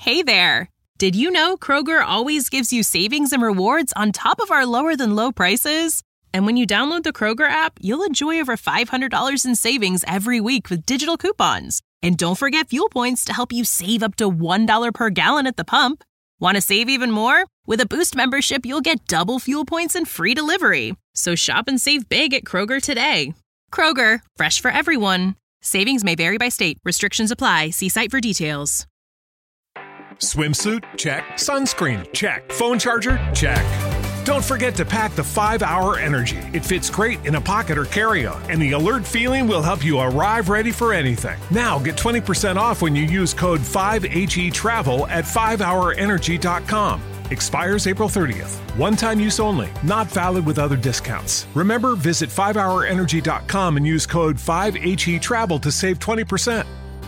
Hey there! Did you know Kroger always gives you savings and rewards on top of our lower-than-low prices? And when you download the Kroger app, you'll enjoy over $500 in savings every week with digital coupons. And don't forget fuel points to help you save up to $1 per gallon at the pump. Want to save even more? With a Boost membership, you'll get double fuel points and free delivery. So shop and save big at Kroger today. Kroger, fresh for everyone. Savings may vary by state. Restrictions apply. See site for details. Swimsuit? Check. Sunscreen? Check. Phone charger? Check. Don't forget to pack the 5-Hour Energy. It fits great in a pocket or carry-on, and the alert feeling will help you arrive ready for anything. Now get 20% off when you use code 5HETRAVEL at 5hourenergy.com. Expires April 30th. One-time use only. Not valid with other discounts. Remember, visit 5hourenergy.com and use code 5HETRAVEL to save 20%.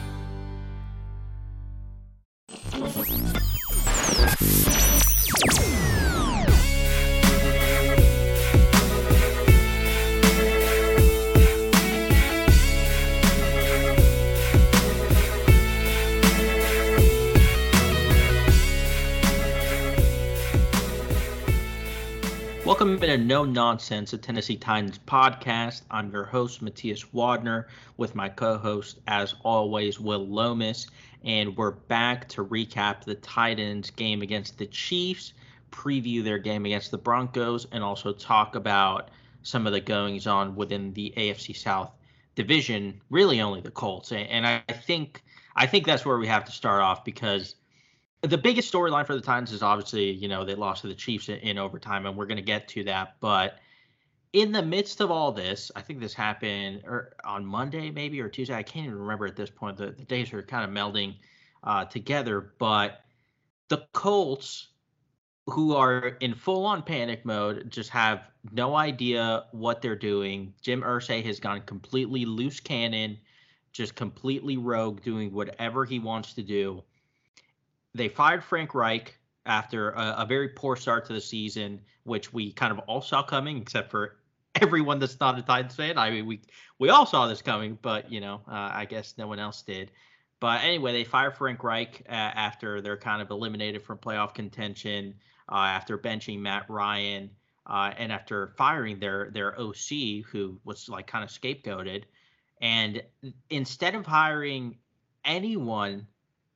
Welcome to No Nonsense, a Tennessee Titans podcast. I'm your host, Matthias Wadner, with my co-host, as always, Will Lomas. And we're back to recap the Titans game against the Chiefs, preview their game against the Broncos, and also talk about some of the goings-on within the AFC South division, really only the Colts. And I think that's where we have to start off, because the biggest storyline for the Titans is obviously, they lost to the Chiefs in overtime, and we're going to get to that. But in the midst of all this, I think this happened on Monday maybe or Tuesday. I can't even remember at this point. The days are kind of melding together. But the Colts, who are in full-on panic mode, just have no idea what they're doing. Jim Irsay has gone completely loose cannon, just completely rogue, doing whatever he wants to do. They fired Frank Reich after a very poor start to the season, which we kind of all saw coming, except for everyone that's not a Titans fan. I mean, we all saw this coming, but, I guess no one else did. But anyway, they fired Frank Reich after they're kind of eliminated from playoff contention, after benching Matt Ryan, and after firing their OC, who was like kind of scapegoated. And instead of hiring anyone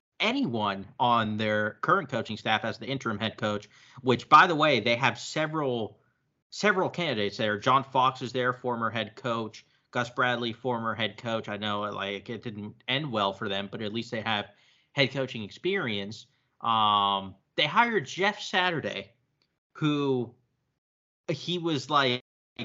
on their current coaching staff as the interim head coach, which, by the way, they have several candidates there. John Fox is there, former head coach. Gus Bradley, former head coach. I know it didn't end well for them, but at least they have head coaching experience. They hired Jeff Saturday, who he was like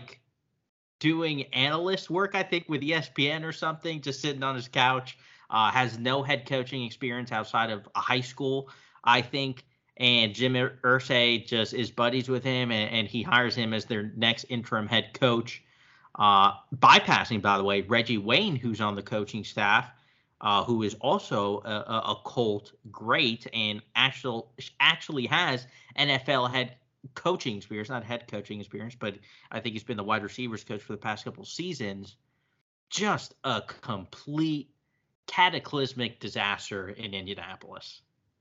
doing analyst work, I think, with ESPN or something, just sitting on his couch. Has no head coaching experience outside of a high school, I think. And Jim Irsay just is buddies with him, and he hires him as their next interim head coach, bypassing, by the way, Reggie Wayne, who's on the coaching staff, who is also a Colt great and actually has NFL head coaching experience, not head coaching experience, but I think he's been the wide receivers coach for the past couple seasons. Just a complete cataclysmic disaster in Indianapolis.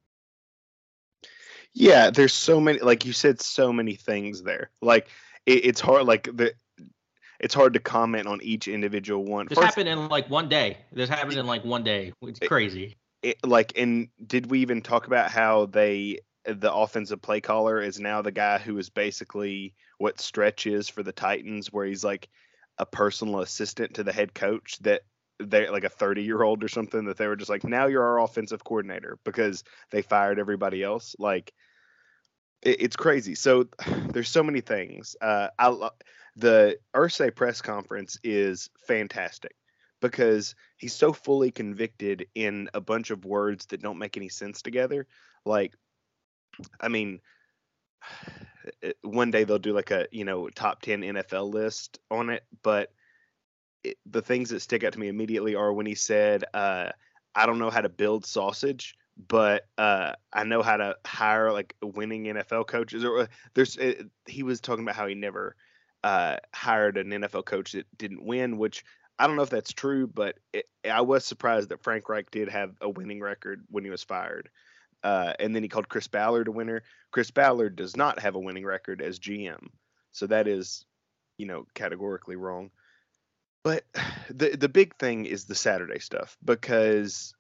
Yeah, there's so many, like you said, so many things there. Like it's hard, it's hard to comment on each individual one. This happened in like one day. It's crazy. And did we even talk about how the offensive play caller is now the guy who is basically what Stretch is for the Titans, where he's like a personal assistant to the head coach, that they're like a 30-year-old or something, that they were just like, now you're our offensive coordinator, because they fired everybody else. Like, it's crazy. So there's so many things. The Irsay press conference is fantastic because he's so fully convicted in a bunch of words that don't make any sense together. Like, I mean, one day they'll do like a, top 10 NFL list on it, but the things that stick out to me immediately are when he said, I don't know how to build sausage, but I know how to hire like winning NFL coaches. Or he was talking about how he never hired an NFL coach that didn't win, which I don't know if that's true, but I was surprised that Frank Reich did have a winning record when he was fired. And then he called Chris Ballard a winner. Chris Ballard does not have a winning record as GM. So that is, categorically wrong. But the big thing is the Saturday stuff, because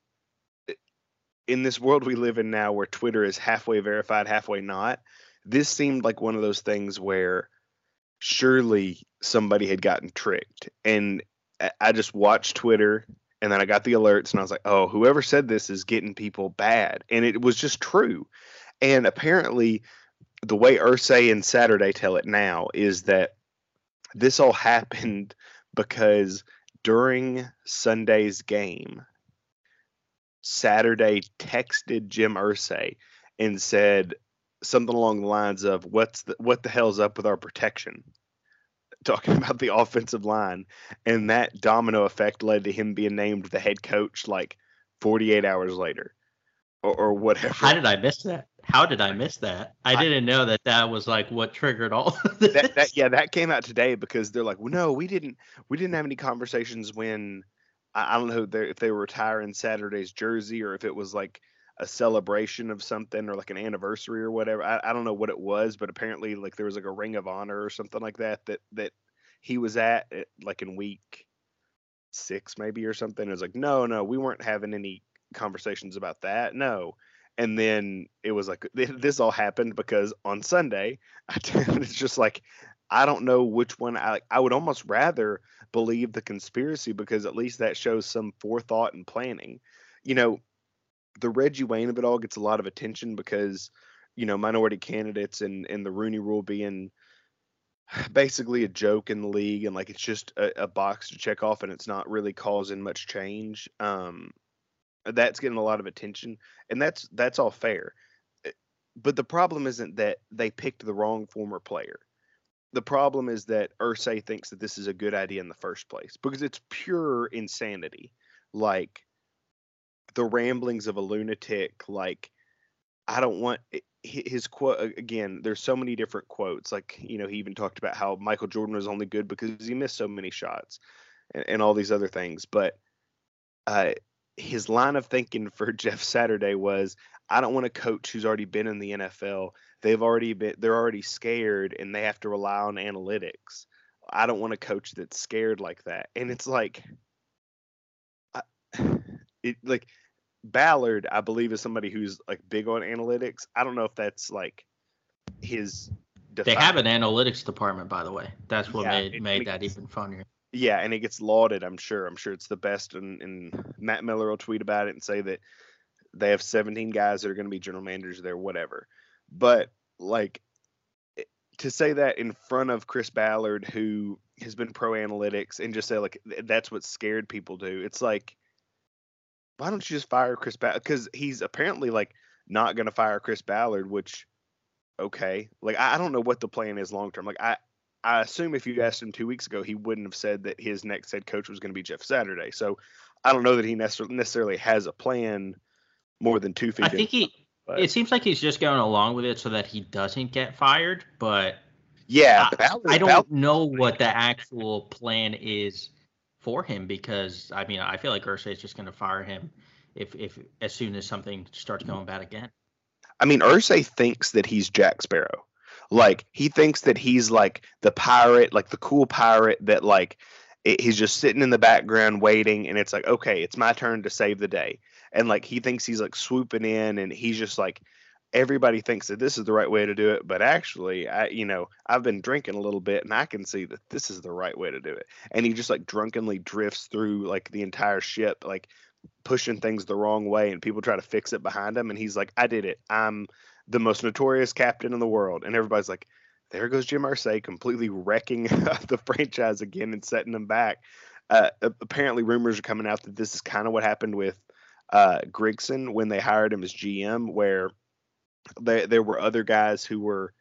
in this world we live in now where Twitter is halfway verified, halfway not, this seemed like one of those things where surely somebody had gotten tricked. And I just watched Twitter, and then I got the alerts, and I was like, oh, whoever said this is getting people bad. And it was just true. And apparently the way Irsay and Saturday tell it now is that this all happened because during Sunday's game, Saturday texted Jim Irsay and said something along the lines of, what the hell's up with our protection? Talking about the offensive line. And that domino effect led to him being named the head coach like 48 hours later or whatever. How did I miss that? I didn't know that was like what triggered all of this. That came out today, because they're like, well, no, we didn't have any conversations when, I don't know if they were retiring Saturday's jersey, or if it was like a celebration of something, or like an anniversary or whatever. I don't know what it was, but apparently like there was like a Ring of Honor or something like that he was at like in week 6 maybe or something. It was like, no, we weren't having any conversations about that. No. And then it was like, this all happened because on Sunday, it's just like, I don't know which one. I would almost rather believe the conspiracy, because at least that shows some forethought and planning. The Reggie Wayne of it all gets a lot of attention because, minority candidates and the Rooney Rule being basically a joke in the league, and like it's just a box to check off, and it's not really causing much change. That's getting a lot of attention, and that's all fair. But the problem isn't that they picked the wrong former player. The problem is that Irsay thinks that this is a good idea in the first place, because it's pure insanity. Like the ramblings of a lunatic. Like, I don't want his quote again. There's so many different quotes. Like, he even talked about how Michael Jordan was only good because he missed so many shots and all these other things. But his line of thinking for Jeff Saturday was, I don't want a coach who's already been in the NFL. They're already scared, and they have to rely on analytics. I don't want a coach that's scared like that. And it's like, Ballard, I believe, is somebody who's like big on analytics. I don't know if that's like his. They have an analytics department, by the way. That's what made that even funnier. Yeah, and it gets lauded. I'm sure it's the best. And Matt Miller will tweet about it and say that they have 17 guys that are going to be general managers there, whatever. But like, to say that in front of Chris Ballard, who has been pro analytics, and just say like that's what scared people do. It's like, why don't you just fire Chris Ballard? Because he's apparently like not going to fire Chris Ballard, which, okay. Like, I don't know what the plan is long term. Like, I assume if you asked him 2 weeks ago, he wouldn't have said that his next head coach was going to be Jeff Saturday. So I don't know that he necessarily has a plan more than 2 feet. I think it seems like he's just going along with it so that he doesn't get fired. But yeah, I don't know what the actual plan is for him, because I mean, I feel like Irsay is just going to fire him if as soon as something starts going bad again. I mean, Irsay thinks that he's Jack Sparrow. Like, he thinks that he's like the pirate, like the cool pirate that like he's just sitting in the background waiting, and it's like, okay, it's my turn to save the day. And like, he thinks he's like swooping in, and he's just like, everybody thinks that this is the right way to do it, but actually, I've been drinking a little bit, and I can see that this is the right way to do it. And he just like drunkenly drifts through like the entire ship, like pushing things the wrong way, and people try to fix it behind him, and he's like, I did it. I'm the most notorious captain in the world. And everybody's like, there goes Jim Irsay, completely wrecking the franchise again and setting them back. Apparently, rumors are coming out that this is kind of what happened with Grigson when they hired him as GM, where there were other guys who were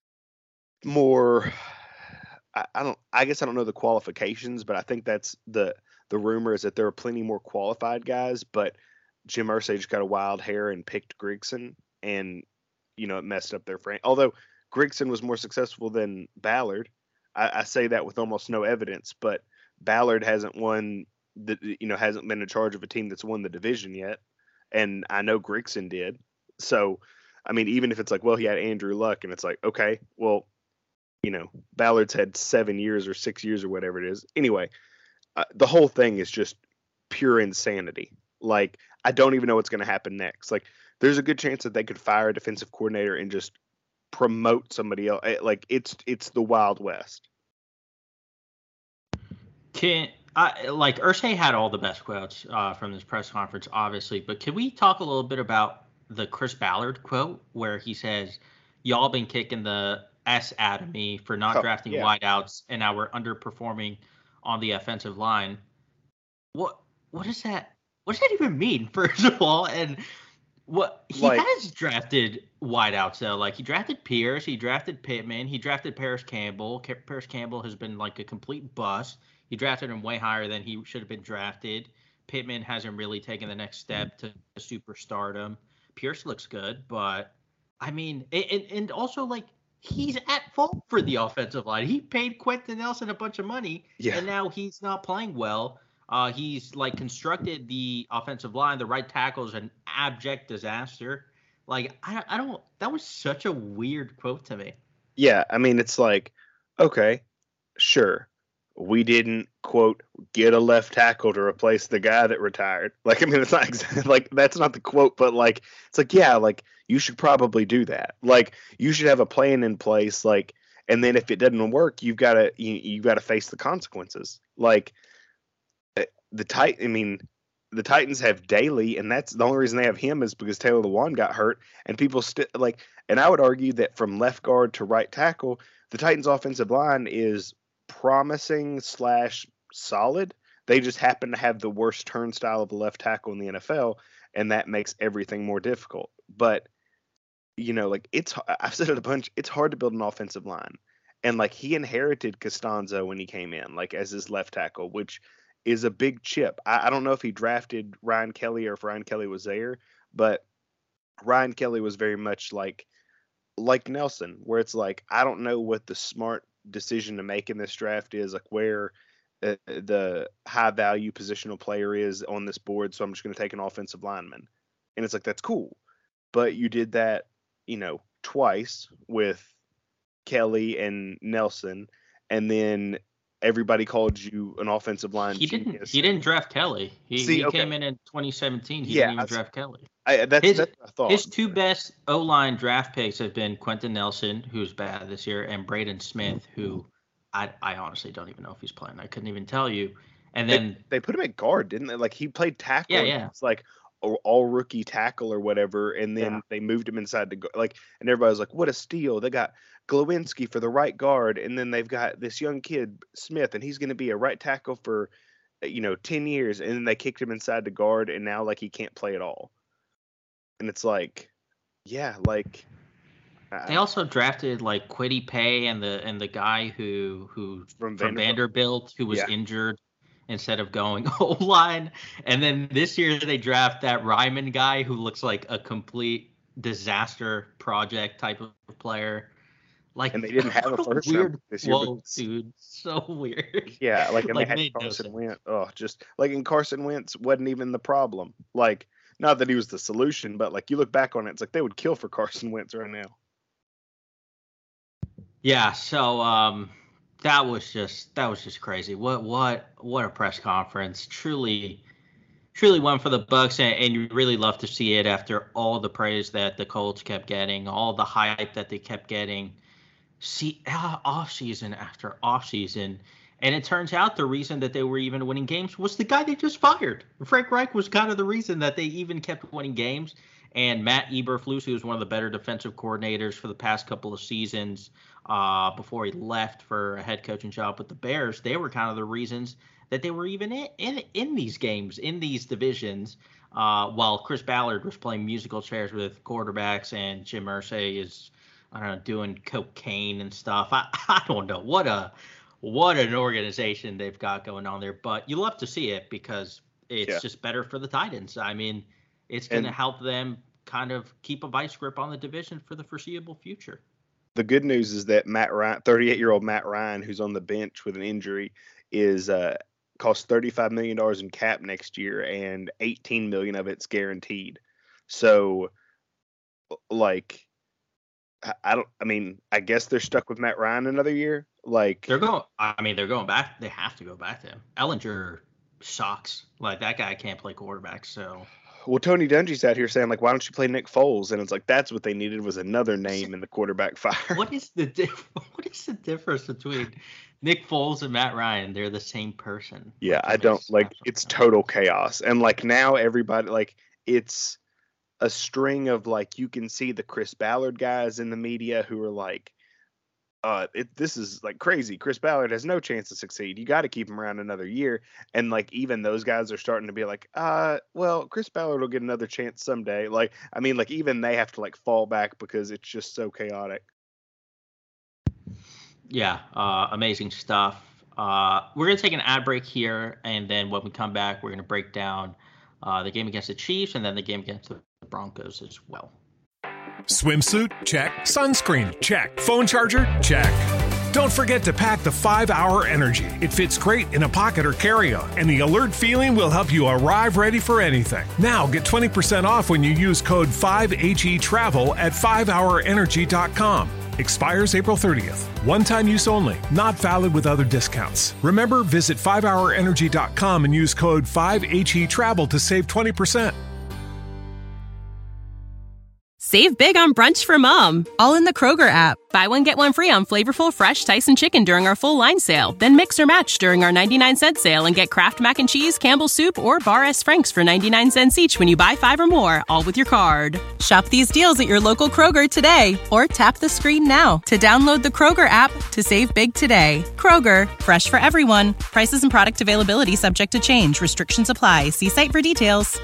more. I guess I don't know the qualifications, but I think that's the rumor is that there are plenty more qualified guys. But Jim Irsay just got a wild hair and picked Grigson, and it messed up their franchise. Although Grigson was more successful than Ballard. I say that with almost no evidence, but Ballard hasn't won hasn't been in charge of a team that's won the division yet. And I know Grigson did. So, I mean, even if it's like, well, he had Andrew Luck, and it's like, okay, well, Ballard's had 7 years or 6 years or whatever it is. Anyway, the whole thing is just pure insanity. Like, I don't even know what's going to happen next. Like, there's a good chance that they could fire a defensive coordinator and just promote somebody else. Like, it's the Wild West. Irsay had all the best quotes from this press conference, obviously, but can we talk a little bit about the Chris Ballard quote where he says, "Y'all been kicking the S out of me for not drafting wideouts, and now we're underperforming on the offensive line." What does that even mean, first of all? And what he has drafted wideouts though. Like, he drafted Pierce, he drafted Pittman, he drafted Paris Campbell. Paris Campbell has been like a complete bust. He drafted him way higher than he should have been drafted. Pittman hasn't really taken the next step to superstardom. Pierce looks good, but I mean, and also, like, he's at fault for the offensive line. He paid Quentin Nelson a bunch of money, and now he's not playing well. He's like constructed the offensive line. The right tackle is an abject disaster. Like, I don't. That was such a weird quote to me. Yeah, I mean, it's like, okay, sure, we didn't, quote, get a left tackle to replace the guy that retired. Like, I mean, it's not exactly like, that's not the quote, but like, it's like, yeah, like, you should probably do that. Like, you should have a plan in place. Like, and then if it doesn't work, you've got to face the consequences. Like, the Titans have Daly, and that's the only reason they have him is because Taylor Lewan got hurt, and people still like. And I would argue that from left guard to right tackle, the Titans' offensive line is promising / solid. They just happen to have the worst turnstile of a left tackle in the NFL, and that makes everything more difficult. But like, I've said it a bunch. It's hard to build an offensive line, and like, he inherited Costanzo when he came in, like, as his left tackle, which is a big chip. I don't know if he drafted Ryan Kelly or if Ryan Kelly was there, but Ryan Kelly was very much like Nelson, where it's like, I don't know what the smart decision to make in this draft is, like where the high value positional player is on this board, so I'm just going to take an offensive lineman. And it's like, that's cool. But you did that, twice with Kelly and Nelson, and then everybody called you an offensive line genius. He didn't draft Kelly. He came in 2017. He didn't even draft Kelly. That's what I thought. His two best O-line draft picks have been Quentin Nelson, who's bad this year, and Braden Smith, who I honestly don't even know if he's playing. I couldn't even tell you. And then they put him at guard, didn't they? Like, he played tackle. Yeah. It's like all rookie tackle or whatever, and then they moved him inside the and everybody was like, what a steal. They got Glowinski for the right guard, and then they've got this young kid Smith, and he's going to be a right tackle for 10 years, and then they kicked him inside the guard, and now like he can't play at all. And it's like, yeah, like they also drafted like Kwity Paye and the guy who from Vanderbilt who was injured instead of going O-line. And then this year they draft that Ryman guy who looks like a complete disaster project type of player. Like, and they didn't have a first round this year. Whoa, dude, so weird. Yeah, like, and they had Carson Wentz. Oh, just like, and Carson Wentz wasn't even the problem. Like, not that he was the solution, but like, you look back on it, it's like they would kill for Carson Wentz right now. Yeah, so that was just crazy. What a press conference. Truly one for the Bucs, and you really love to see it after all the praise that the Colts kept getting, all the hype that they kept getting. See, off season after off season, and it turns out the reason that they were even winning games was the guy they just fired. Frank Reich was kind of the reason that they even kept winning games. And Matt Eberflus, who was one of the better defensive coordinators for the past couple of seasons, before he left for a head coaching job with the Bears, they were kind of the reasons that they were even in these games, in these divisions, while Chris Ballard was playing musical chairs with quarterbacks and Jim Irsay is, I don't know, doing cocaine and stuff. I don't know. What an organization they've got going on there. But you love to see it because it's just better for the Titans. I mean, it's going to help them kind of keep a vice grip on the division for the foreseeable future. The good news is that Matt Ryan, 38-year-old Matt Ryan, who's on the bench with an injury, is costs $35 million in cap next year, and $18 million of it's guaranteed. So like, I mean, I guess they're stuck with Matt Ryan another year. Like, they're going back. They have to go back to him. Ellinger sucks. Like, that guy can't play quarterback. So, well, Tony Dungy's out here saying, like, why don't you play Nick Foles? And it's like, that's what they needed, was another name in the quarterback fire. what is the difference between Nick Foles and Matt Ryan? They're the same person. Yeah, Like, I don't like. It's total chaos, and like now everybody, like, it's a string of, like, you can see the Chris Ballard guys in the media who are like, this is like crazy. Chris Ballard has no chance to succeed. You got to keep him around another year. And like, even those guys are starting to be like, well, Chris Ballard will get another chance someday. Like, I mean, like, even they have to like fall back because it's just so chaotic. Yeah, amazing stuff. We're going to take an ad break here, and then when we come back, we're going to break down the game against the Chiefs and then the game against the Broncos as well. Swimsuit? Check. Sunscreen? Check. Phone charger? Check. Don't forget to pack the 5-Hour Energy. It fits great in a pocket or carry-on, and the alert feeling will help you arrive ready for anything. Now get 20% off when you use code 5HETRAVEL at 5hourenergy.com. Expires April 30th. One-time use only. Not valid with other discounts. Remember, visit 5hourenergy.com and use code 5HETRAVEL to save 20%. Save big on brunch for mom, all in the Kroger app. Buy one, get one free on flavorful, fresh Tyson chicken during our full line sale. Then mix or match during our 99-cent sale and get Kraft Mac and Cheese, Campbell's Soup, or Bar S. Frank's for 99 cents each when you buy 5 or more, all with your card. Shop these deals at your local Kroger today, or tap the screen now to download the Kroger app to save big today. Kroger, fresh for everyone. Prices and product availability subject to change. Restrictions apply. See site for details.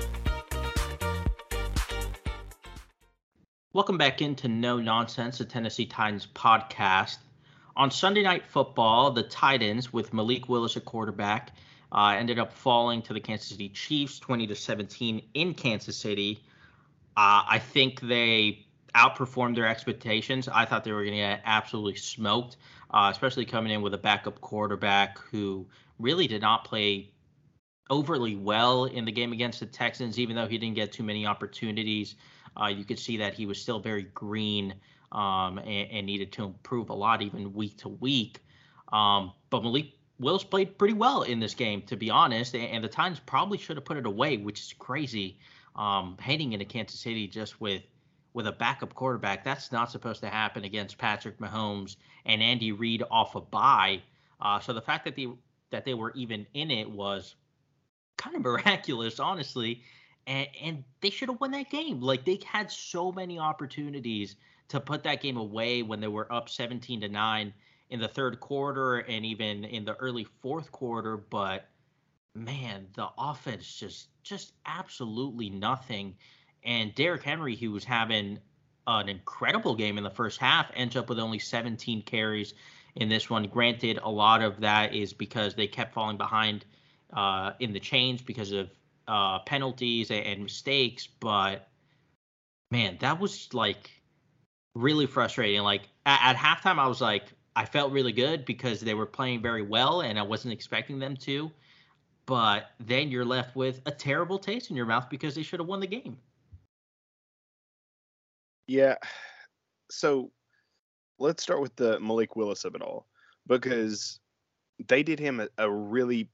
Welcome back into No Nonsense, the Tennessee Titans podcast. On Sunday Night Football, the Titans, with Malik Willis at quarterback, ended up falling to the Kansas City Chiefs 20-17 in Kansas City. I think they outperformed their expectations. I thought they were going to get absolutely smoked, especially coming in with a backup quarterback who really did not play overly well in the game against the Texans, even though he didn't get too many opportunities. You could see that he was still very green and needed to improve a lot, even week to week. But Malik Willis played pretty well in this game, to be honest, and the Titans probably should have put it away, which is crazy. Heading into Kansas City just with a backup quarterback, that's not supposed to happen against Patrick Mahomes and Andy Reid off a bye. So the fact that they were even in it was kind of miraculous, honestly. And they should have won that game. Like, they had so many opportunities to put that game away when they were up 17-9 in the third quarter and even in the early fourth quarter. But man, the offense just absolutely nothing. And Derrick Henry, who was having an incredible game in the first half, ends up with only 17 carries in this one. Granted, a lot of that is because they kept falling behind in the chains because of penalties and mistakes, but man, that was like really frustrating. Like at halftime, I was like, I felt really good because they were playing very well and I wasn't expecting them to, but then you're left with a terrible taste in your mouth because they should have won the game. Yeah. So let's start with the Malik Willis of it all, because they did him a really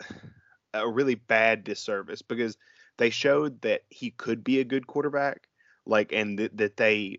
bad disservice, because they showed that he could be a good quarterback, like, and that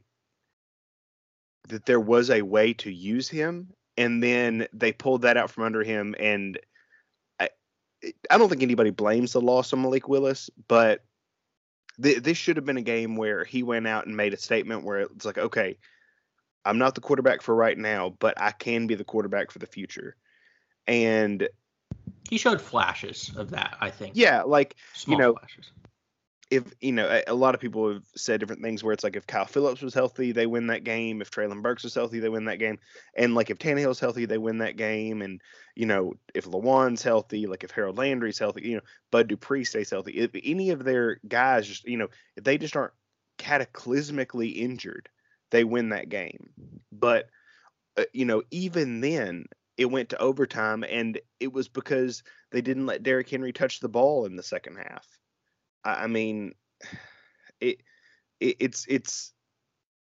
there was a way to use him, and then they pulled that out from under him. And I don't think anybody blames the loss of Malik Willis, but this should have been a game where he went out and made a statement where it's like, okay, I'm not the quarterback for right now, but I can be the quarterback for the future. And he showed flashes of that, I think. Yeah, like, small flashes. If, a lot of people have said different things where it's like, if Kyle Phillips was healthy, they win that game. If Treylon Burks was healthy, they win that game. And like, if Tannehill's healthy, they win that game. And, if Lawan's healthy, like if Harold Landry's healthy, Bud Dupree stays healthy. If any of their guys just, if they just aren't cataclysmically injured, they win that game. But, even then, it went to overtime, and it was because they didn't let Derrick Henry touch the ball in the second half. I mean, it's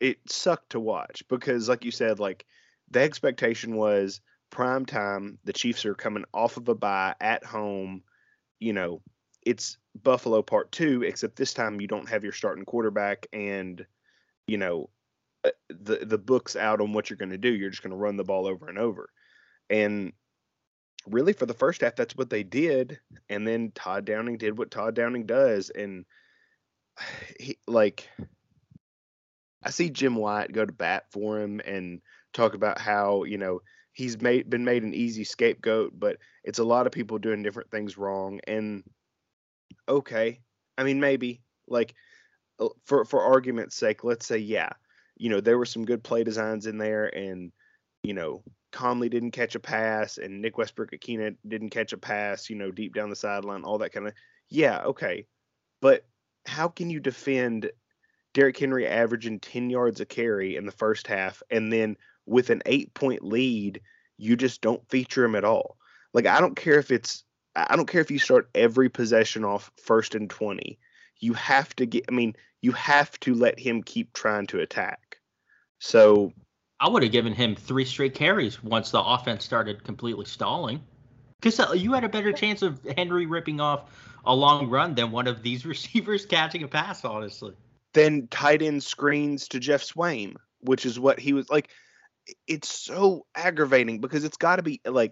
it sucked to watch because, like you said, like the expectation was prime time. The Chiefs are coming off of a bye at home. You know, it's Buffalo Part 2, except this time you don't have your starting quarterback, and you know the book's out on what you're going to do. You're just going to run the ball over and over. And really, for the first half, that's what they did. And then Todd Downing did what Todd Downing does, and he like. I see Jim White go to bat for him and talk about how, he's been made an easy scapegoat, but it's a lot of people doing different things wrong. And okay, I mean, maybe like for argument's sake, let's say, yeah, there were some good play designs in there, and Conley didn't catch a pass, and Nick Westbrook-Akina didn't catch a pass, deep down the sideline, all that kind of, yeah, okay. But how can you defend Derrick Henry averaging 10 yards a carry in the first half, and then with an 8-point lead, you just don't feature him at all? Like, I don't care if you start every possession off 1st and 20. You have to let him keep trying to attack. So I would have given him 3 straight carries once the offense started completely stalling, because you had a better chance of Henry ripping off a long run than one of these receivers catching a pass, honestly. Then tight end screens to Jeff Swaim, which is what he was like. It's so aggravating because it's got to be like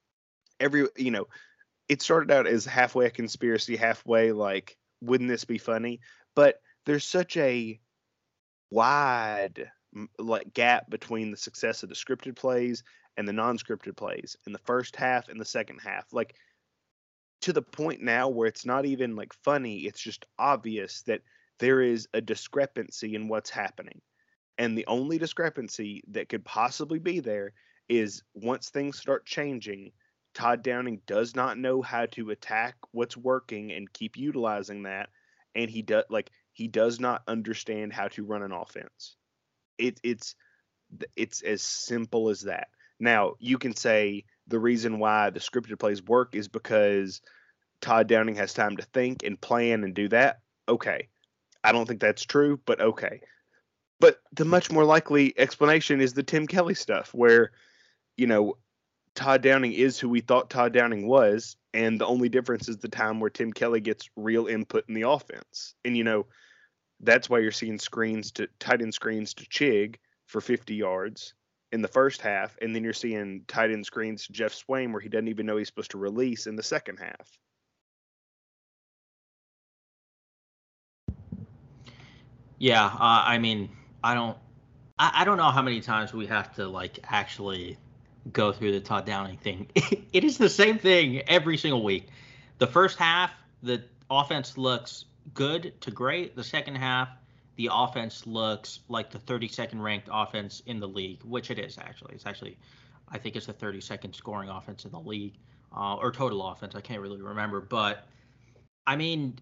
it started out as halfway a conspiracy, halfway like, wouldn't this be funny? But there's such a wide like gap between the success of the scripted plays and the non-scripted plays in the first half and the second half, like to the point now where it's not even like funny. It's just obvious that there is a discrepancy in what's happening. And the only discrepancy that could possibly be there is once things start changing, Todd Downing does not know how to attack what's working and keep utilizing that. And he does not understand how to run an offense. It's as simple as that. Now, you can say the reason why the scripted plays work is because Todd Downing has time to think and plan and do that. Okay. I don't think that's true, but okay. But the much more likely explanation is the Tim Kelly stuff where, Todd Downing is who we thought Todd Downing was, and the only difference is the time where Tim Kelly gets real input in the offense. And, that's why you're seeing tight end screens to Chig for 50 yards in the first half, and then you're seeing tight end screens to Jeff Swaim where he doesn't even know he's supposed to release in the second half. Yeah, I mean, I don't know how many times we have to like actually go through the Todd Downing thing. It is the same thing every single week. The first half, the offense looks good to great. The second half, the offense looks like the 32nd ranked offense in the league, which it is actually. It's actually, I think it's the 32nd scoring offense in the league, or total offense. I can't really remember, but I mean,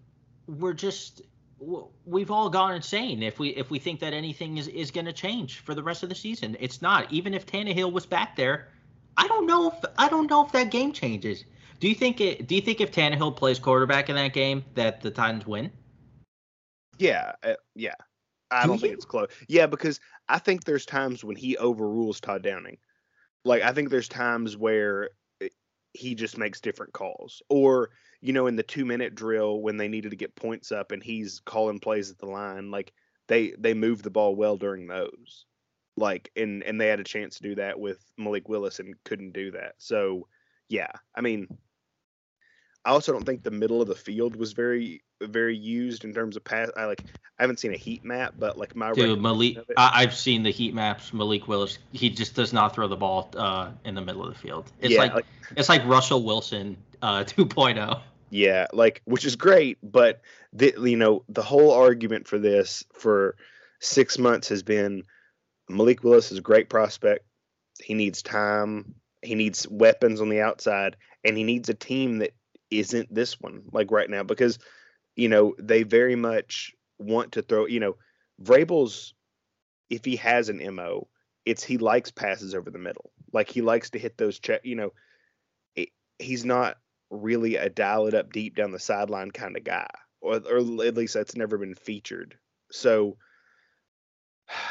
we've all gone insane if we think that anything is going to change for the rest of the season. It's not. Even if Tannehill was back there, I don't know if that game changes. Do you think if Tannehill plays quarterback in that game that the Titans win? Yeah. I don't think it's close. Yeah, because I think there's times when he overrules Todd Downing. Like, I think there's times where he just makes different calls, or in the 2-minute drill when they needed to get points up and he's calling plays at the line, like they moved the ball well during those, like, and they had a chance to do that with Malik Willis and couldn't do that. So yeah, I mean, I also don't think the middle of the field was very, very used in terms of pass. I haven't seen a heat map, but like I've seen the heat maps. Malik Willis, he just does not throw the ball in the middle of the field. It's like Russell Wilson 2.0. Yeah, which is great, but the whole argument for this for 6 months has been Malik Willis is a great prospect. He needs time. He needs weapons on the outside, and he needs a team that isn't this one, like right now, because they very much want to throw. Vrabel's, if he has an MO, it's he likes passes over the middle. Like, he likes to hit those he's not really a dial it up deep down the sideline kind of guy, or at least that's never been featured. So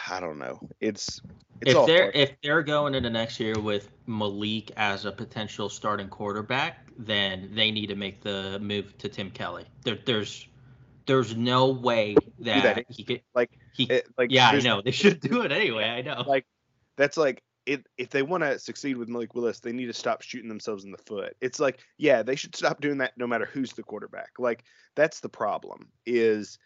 I don't know. It's if they're going into next year with Malik as a potential starting quarterback, then they need to make the move to Tim Kelly. There's no way that he could yeah, I know. They should do it anyway. I know. Like that's like if they want to succeed with Malik Willis, they need to stop shooting themselves in the foot. It's like, yeah, they should stop doing that no matter who's the quarterback. Like that's the problem is,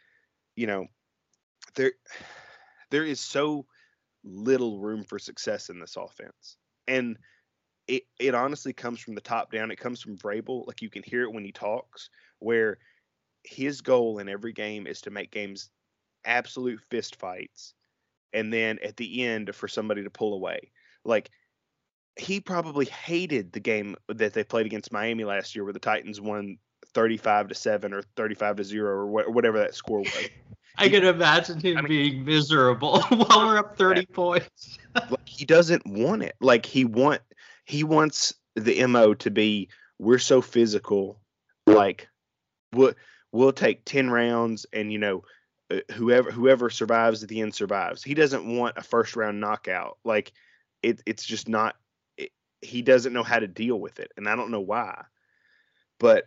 there is so little room for success in this offense. And it honestly comes from the top down. It comes from Vrabel. Like you can hear it when he talks, where his goal in every game is to make games absolute fist fights. And then at the end for somebody to pull away. Like he probably hated the game that they played against Miami last year where the Titans won 35-7 or 35-0 or whatever that score was. I can imagine him being miserable while we're up 30 points. Like he doesn't want it. Like he wants the MO to be, we're so physical. Like we'll take 10 rounds and whoever survives at the end survives. He doesn't want a first round knockout. Like it's just not. He doesn't know how to deal with it, and I don't know why. But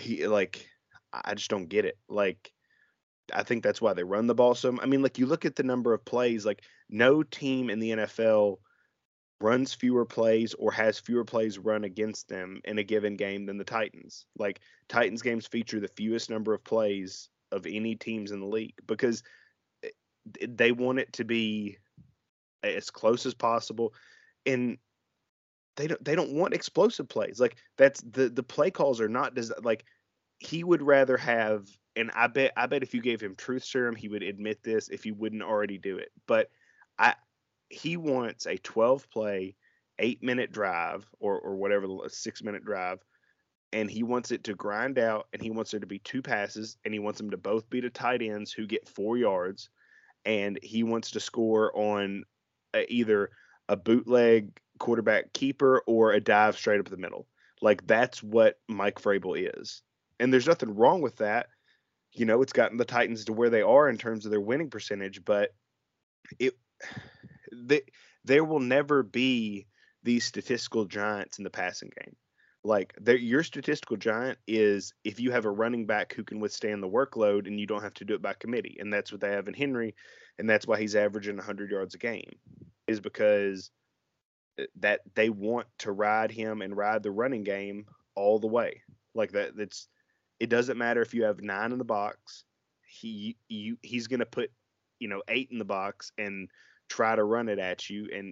I just don't get it. Like I think that's why they run the ball so. I mean, like you look at the number of plays. Like no team in the NFL runs fewer plays or has fewer plays run against them in a given game than the Titans. Like Titans games feature the fewest number of plays of any teams in the league because they want it to be as close as possible, and they don't want explosive plays. Like that's the play calls are not like he would rather have. And I bet if you gave him truth serum, he would admit this if he wouldn't already do it. But he wants a 12-play, 8-minute drive or whatever, a 6-minute drive. And he wants it to grind out, and he wants there to be 2 passes, and he wants them to both be to tight ends who get 4 yards. And he wants to score on either a bootleg quarterback keeper or a dive straight up the middle. Like that's what Mike Vrabel is. And there's nothing wrong with that. It's gotten the Titans to where they are in terms of their winning percentage, but there will never be these statistical giants in the passing game. Like your statistical giant is if you have a running back who can withstand the workload and you don't have to do it by committee. And that's what they have in Henry. And that's why he's averaging 100 yards a game, is because that they want to ride him and ride the running game all the way. Like that. It doesn't matter if you have 9 in the box. He's going to put, 8 in the box and try to run it at you. And,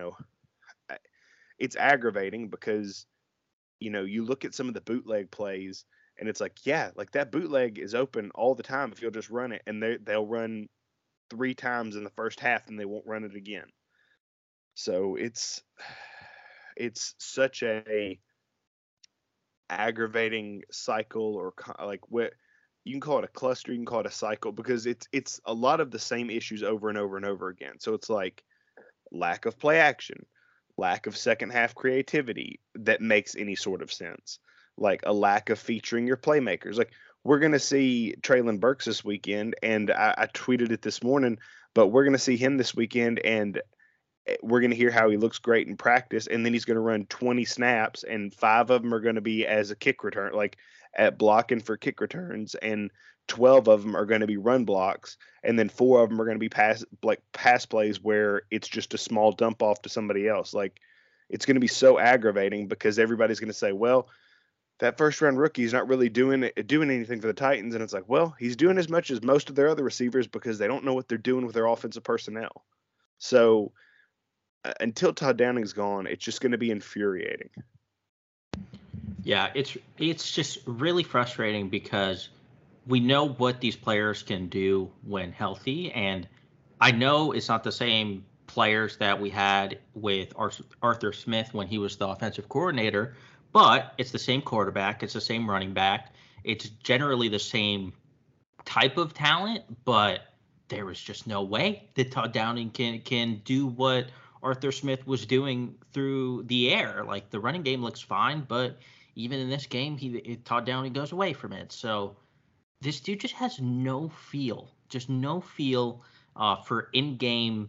it's aggravating because, you look at some of the bootleg plays and it's like, yeah, like that bootleg is open all the time if you'll just run it. And they'll run 3 times in the first half and they won't run it again. So it's such a aggravating cycle, or like what you can call it a cluster, you can call it a cycle, because it's a lot of the same issues over and over and over again. So it's like lack of play action, lack of second half creativity that makes any sort of sense, like a lack of featuring your playmakers. Like we're going to see Treylon Burks this weekend, and I tweeted it this morning, but we're going to see him this weekend, and we're going to hear how he looks great in practice, and then he's going to run 20 snaps, and 5 of them are going to be as a kick return, like at blocking for kick returns, and 12 of them are going to be run blocks, and then 4 of them are going to be pass plays where it's just a small dump off to somebody else. Like it's going to be so aggravating because everybody's going to say, well, that first round rookie is not really doing anything for the Titans. And it's like, well, he's doing as much as most of their other receivers because they don't know what they're doing with their offensive personnel. So until Todd Downing's gone, it's just going to be infuriating. Yeah, it's just really frustrating because we know what these players can do when healthy, and I know it's not the same players that we had with Arthur Smith when he was the offensive coordinator, but it's the same quarterback, it's the same running back, it's generally the same type of talent, but there was just no way that Todd Downing can do what Arthur Smith was doing through the air. Like the running game looks fine, but even in this game, Todd Downing goes away from it. So this dude just has no feel for in-game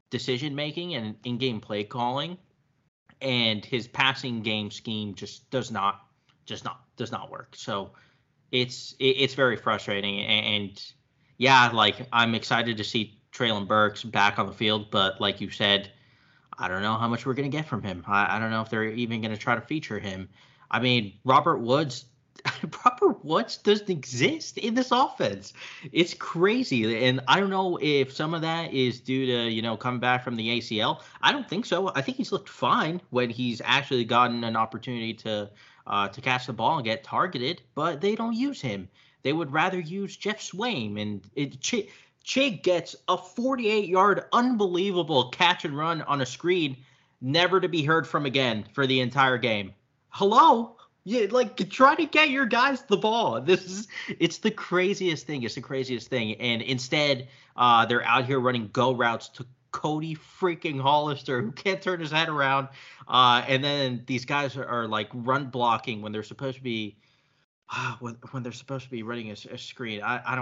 decision making and in-game play calling, and his passing game scheme just does not work. So it's very frustrating. And yeah, like I'm excited to see Treylon Burks back on the field, but like you said, I don't know how much we're going to get from him. I don't know if they're even going to try to feature him. I mean, Robert Woods doesn't exist in this offense. It's crazy. And I don't know if some of that is due to, coming back from the ACL. I don't think so. I think he's looked fine when he's actually gotten an opportunity to catch the ball and get targeted, but they don't use him. They would rather use Jeff Swaim, and Chig gets a 48-yard unbelievable catch and run on a screen, never to be heard from again for the entire game. Hello? Yeah, like try to get your guys the ball. It's the craziest thing. It's the craziest thing. And instead, they're out here running go routes to Cody freaking Hollister, who can't turn his head around. And then these guys are like run blocking when they're supposed to be when they're supposed to be running a screen.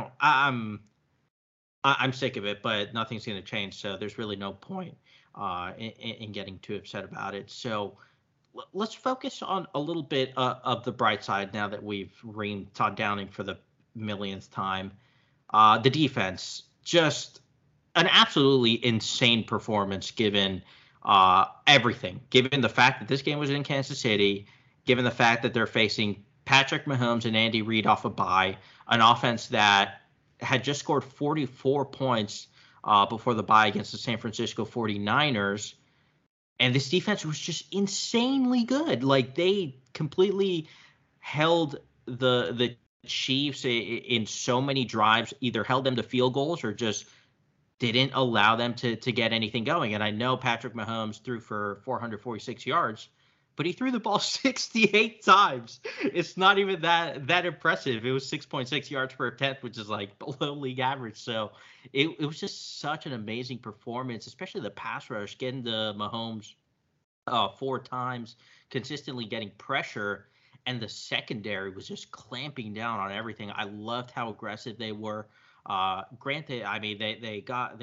I'm sick of it, but nothing's going to change. So there's really no point in getting too upset about it. So let's focus on a little bit of the bright side now that we've reamed Todd Downing for the millionth time. The defense, just an absolutely insane performance given everything, given the fact that this game was in Kansas City, given the fact that they're facing Patrick Mahomes and Andy Reid off a bye, an offense that had just scored 44 points before the bye against the San Francisco 49ers. And this defense was just insanely good. Like, they completely held the Chiefs in so many drives, either held them to field goals or just didn't allow them to get anything going. And I know Patrick Mahomes threw for 446 yards, but he threw the ball 68 times. It's not even that impressive. It was 6.6 yards per attempt, which is like below league average. So it was just such an amazing performance, especially the pass rush, getting to Mahomes 4 times, consistently getting pressure. And the secondary was just clamping down on everything. I loved how aggressive they were. Granted, I mean, they got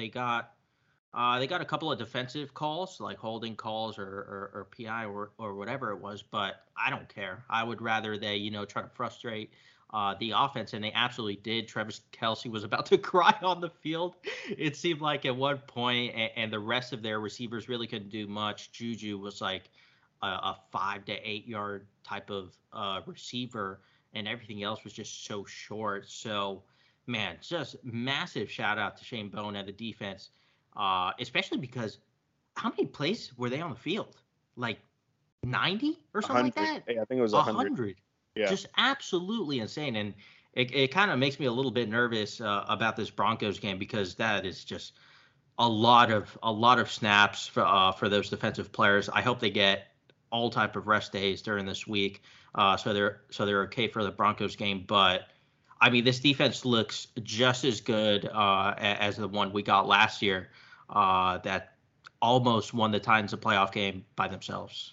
a couple of defensive calls, like holding calls or PI or whatever it was, but I don't care. I would rather they, try to frustrate the offense, and they absolutely did. Travis Kelce was about to cry on the field. It seemed like at one point, and the rest of their receivers really couldn't do much. Juju was like a 5 to 8 yard type of receiver, and everything else was just so short. So, man, just massive shout out to Shane Bowen and the defense. Especially because how many plays were they on the field? Like 90 or something like that? Yeah, I think it was 100. Yeah. Just absolutely insane. And it kind of makes me a little bit nervous about this Broncos game, because that is just a lot of snaps for those defensive players. I hope they get all type of rest days during this week, so they're okay for the Broncos game. But I mean, this defense looks just as good as the one we got last year that almost won the Titans a playoff game by themselves.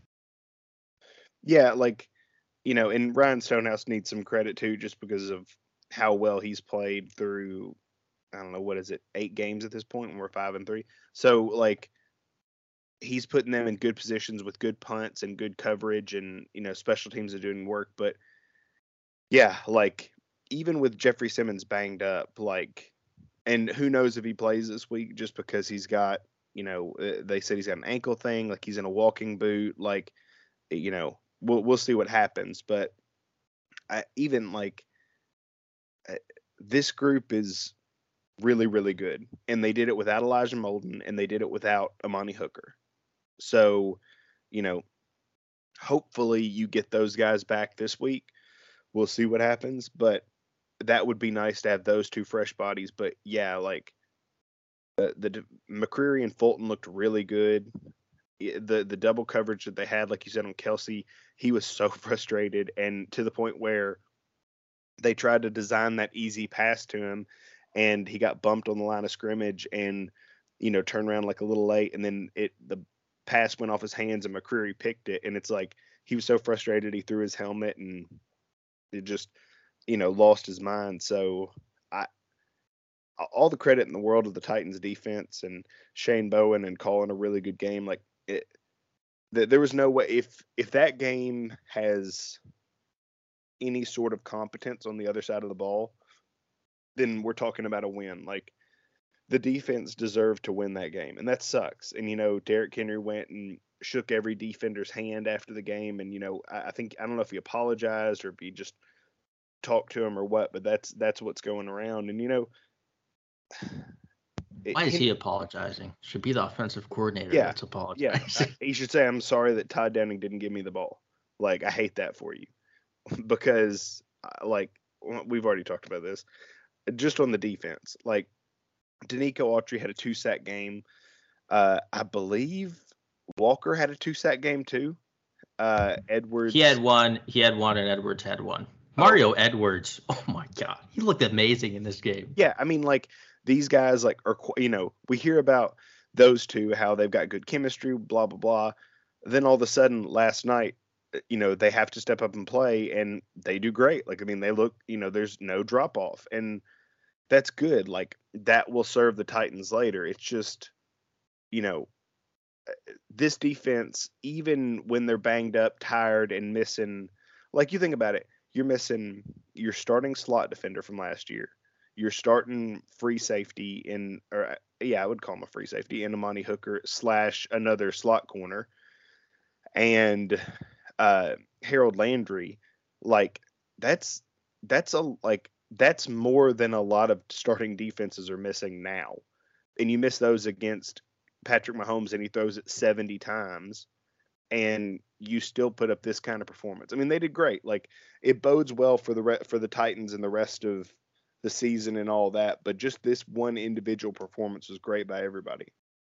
Yeah, like, and Ryan Stonehouse needs some credit too, just because of how well he's played through, I don't know, what is it, 8 games at this point, and we're 5-3. So, like, he's putting them in good positions with good punts and good coverage, and, special teams are doing work. But, yeah, like, even with Jeffrey Simmons banged up, like, and who knows if he plays this week, just because he's got, they said he's got an ankle thing, like he's in a walking boot, like, we'll see what happens. But this group is really, really good, and they did it without Elijah Molden, and they did it without Amani Hooker. So, hopefully you get those guys back this week. We'll see what happens, but that would be nice to have those 2 fresh bodies. But yeah, like the McCreary and Fulton looked really good. The double coverage that they had, like you said, on Kelce, he was so frustrated, and to the point where they tried to design that easy pass to him, and he got bumped on the line of scrimmage and, turned around like a little late, and then the pass went off his hands and McCreary picked it. And it's like, he was so frustrated, he threw his helmet, and it just, lost his mind. So all the credit in the world of the Titans defense and Shane Bowen and calling a really good game. Like there was no way if that game has any sort of competence on the other side of the ball, then we're talking about a win. Like the defense deserved to win that game, and that sucks. And Derrick Henry went and shook every defender's hand after the game, and I think I don't know if he apologized or if he just talked to him or what, but that's what's going around. And why is he apologizing? Should be the offensive coordinator that's apologizing. Yeah, he should say, "I'm sorry that Todd Downing didn't give me the ball. Like I hate that for you," because like we've already talked about this. Just on the defense, like Danico Autry had a 2-sack game. I believe Walker had a 2-sack game too. Edwards. He had one, and Edwards had one. Mario Edwards, oh my God, he looked amazing in this game. Yeah, I mean, like these guys, like are we hear about those two, how they've got good chemistry, blah blah blah. Then all of a sudden, last night, they have to step up and play, and they do great. Like I mean, they look, there's no drop off, and that's good. Like that will serve the Titans later. It's just, this defense, even when they're banged up, tired, and missing, like you think about it. You're missing your starting slot defender from last year. You're starting free safety I would call him a free safety, in Amani Hooker / another slot corner, and Harold Landry. Like that's more than a lot of starting defenses are missing now, and you miss those against Patrick Mahomes, and he throws it 70 times. And you still put up this kind of performance. I mean, they did great. Like it bodes well for the Titans and the rest of the season and all that. But just this one individual performance was great by everybody.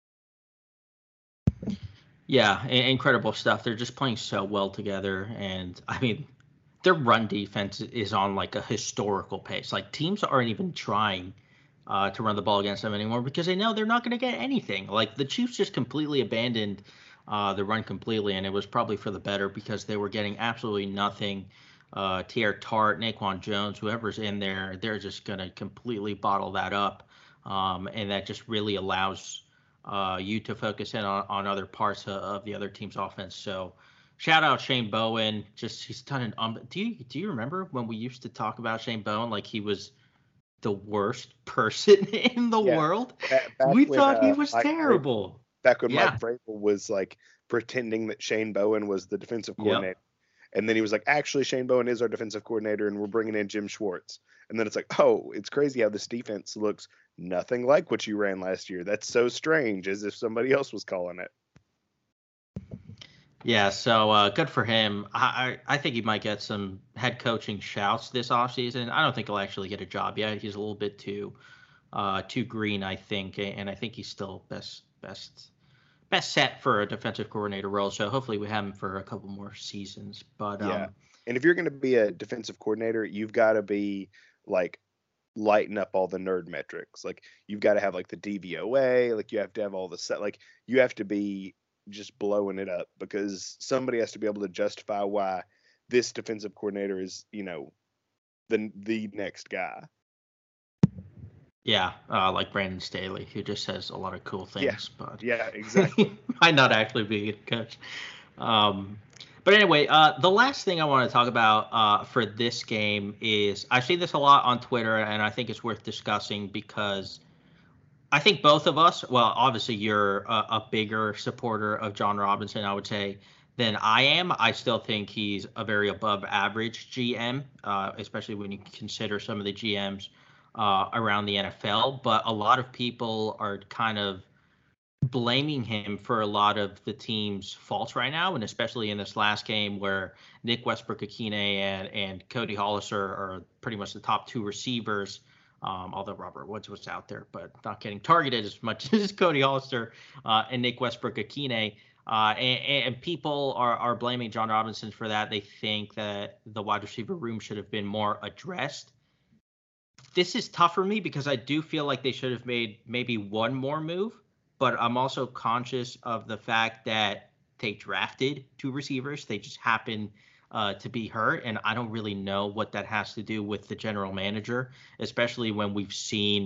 Yeah, incredible stuff. They're just playing so well together. And I mean, their run defense is on like a historical pace. Like teams aren't even trying to run the ball against them anymore because they know they're not going to get anything. Like the Chiefs just completely abandoned the run completely, and it was probably for the better because they were getting absolutely nothing. Teair Tart, Naquan Jones, whoever's in there, they're just going to completely bottle that up, and that just really allows you to focus in on other parts of the other team's offense. So shout out Shane Bowen. He's done an do you remember when we used to talk about Shane Bowen like he was the worst person in the world? We thought he was terrible. Back when Mike Vrabel was like pretending that Shane Bowen was the defensive coordinator. Yep. And then he was like, actually, Shane Bowen is our defensive coordinator and we're bringing in Jim Schwartz. And then it's like, oh, it's crazy how this defense looks nothing like what you ran last year. That's so strange, as if somebody else was calling it. Yeah, so good for him. I think he might get some head coaching shouts this offseason. I don't think he'll actually get a job yet. He's a little bit too green, I think. And I think he's still best set for a defensive coordinator role. So hopefully we have him for a couple more seasons. But yeah, and if you're going to be a defensive coordinator, you've got to be like lighten up all the nerd metrics. Like you've got to have like the DVOA, like you have to have all the set, like you have to be just blowing it up because somebody has to be able to justify why this defensive coordinator is, the next guy. Yeah, like Brandon Staley, who just says a lot of cool things. Yeah, exactly. Might not actually be a good coach. But anyway, the last thing I want to talk about for this game is I see this a lot on Twitter, and I think it's worth discussing because I think both of us, well, obviously you're a bigger supporter of John Robinson, I would say, than I am. I still think he's a very above average GM, especially when you consider some of the GMs around the NFL, but a lot of people are kind of blaming him for a lot of the team's faults right now, and especially in this last game where Nick Westbrook-Akine and Cody Hollister are pretty much the top two receivers, although Robert Woods was out there, but not getting targeted as much as Cody Hollister and Nick Westbrook-Akine. And people are blaming John Robinson for that. They think that the wide receiver room should have been more addressed. This is tough for me because I do feel like they should have made maybe one more move, but I'm also conscious of the fact that they drafted two receivers. They just happen to be hurt, and I don't really know what that has to do with the general manager, especially when we've seen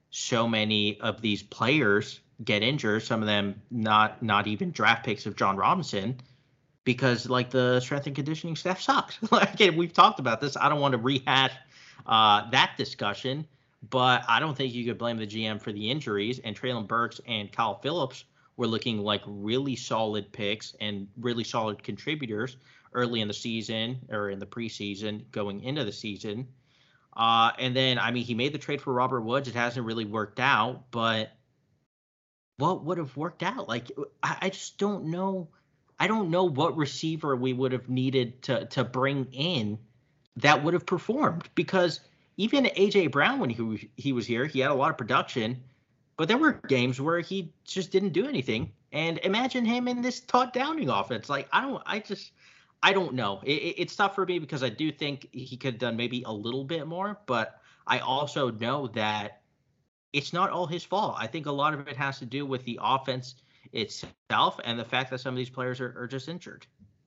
so many of these players get injured, some of them not even draft picks of John Robinson, because like the strength and conditioning staff sucks. Like we've talked about this. I don't want to rehash that discussion, but I don't think you could blame the GM for the injuries. And Treylon Burks and Kyle Phillips were looking like really solid picks and really solid contributors early in the season or in the preseason going into the season. And then, I mean, he made the trade for Robert Woods. It hasn't really worked out, but what would have worked out? Like, I just don't know. I don't know what receiver we would have needed to bring in that would have performed, because even AJ Brown, when he was here, he had a lot of production, but there were games where he just didn't do anything. And imagine him in this Todd Downing offense. Like, I don't know. It's tough for me because I do think he could have done maybe a little bit more, but I also know that it's not all his fault. I think a lot of it has to do with the offense itself and the fact that some of these players are just injured.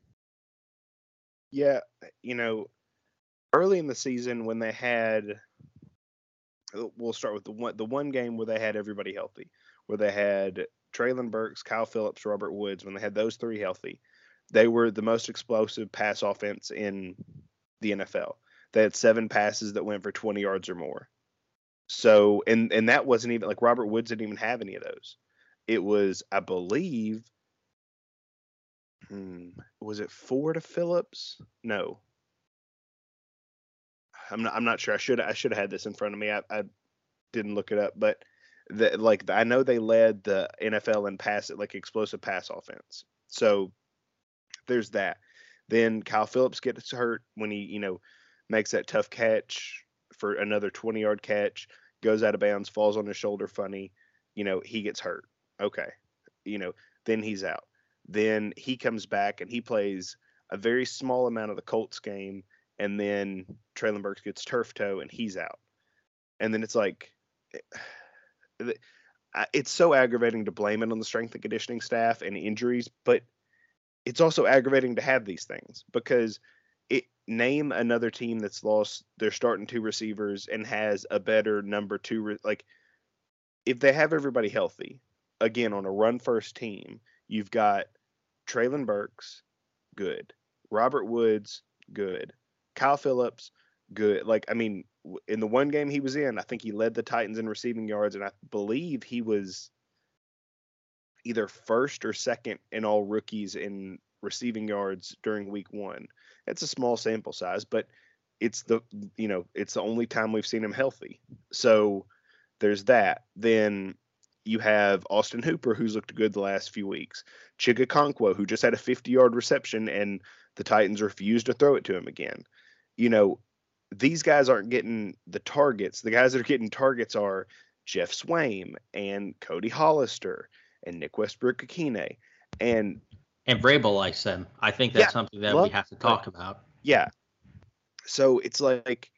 Yeah, early in the season when they had, we'll start with the one game where they had everybody healthy, where they had Treylon Burks, Kyle Phillips, Robert Woods. When they had those three healthy, they were the most explosive pass offense in the NFL. They had 7 passes that went for 20 yards or more. So, and that wasn't even, like, Robert Woods didn't even have any of those. It was, I believe, was it 4 to Phillips? No. I'm not sure. I should have had this in front of me. I didn't look it up, but I know they led the NFL in explosive pass offense. So there's that. Then Kyle Phillips gets hurt when he, makes that tough catch for another 20-yard catch, goes out of bounds, falls on his shoulder funny. He gets hurt. Okay. Then he's out. Then he comes back and he plays a very small amount of the Colts game, and then Treylon Burks gets turf toe and he's out. And then it's like, it's so aggravating to blame it on the strength and conditioning staff and injuries, but it's also aggravating to have these things, because name another team that's lost their starting 2 receivers and has a better number 2. Like, if they have everybody healthy, again, on a run first team, you've got Treylon Burks, good. Robert Woods, good. Kyle Phillips, good. Like, I mean, in the one game he was in, I think he led the Titans in receiving yards, and I believe he was either first or second in all rookies in receiving yards during week 1. It's a small sample size, but it's the only time we've seen him healthy. So there's that. Then you have Austin Hooper, who's looked good the last few weeks. Chigakonkwo, who just had a 50-yard reception, and the Titans refused to throw it to him again. These guys aren't getting the targets. The guys that are getting targets are Jeff Swaim and Cody Hollister and Nick Westbrook-Ikhine. And Vrabel likes them. I think that's something that we have to talk about. Yeah. So it's like,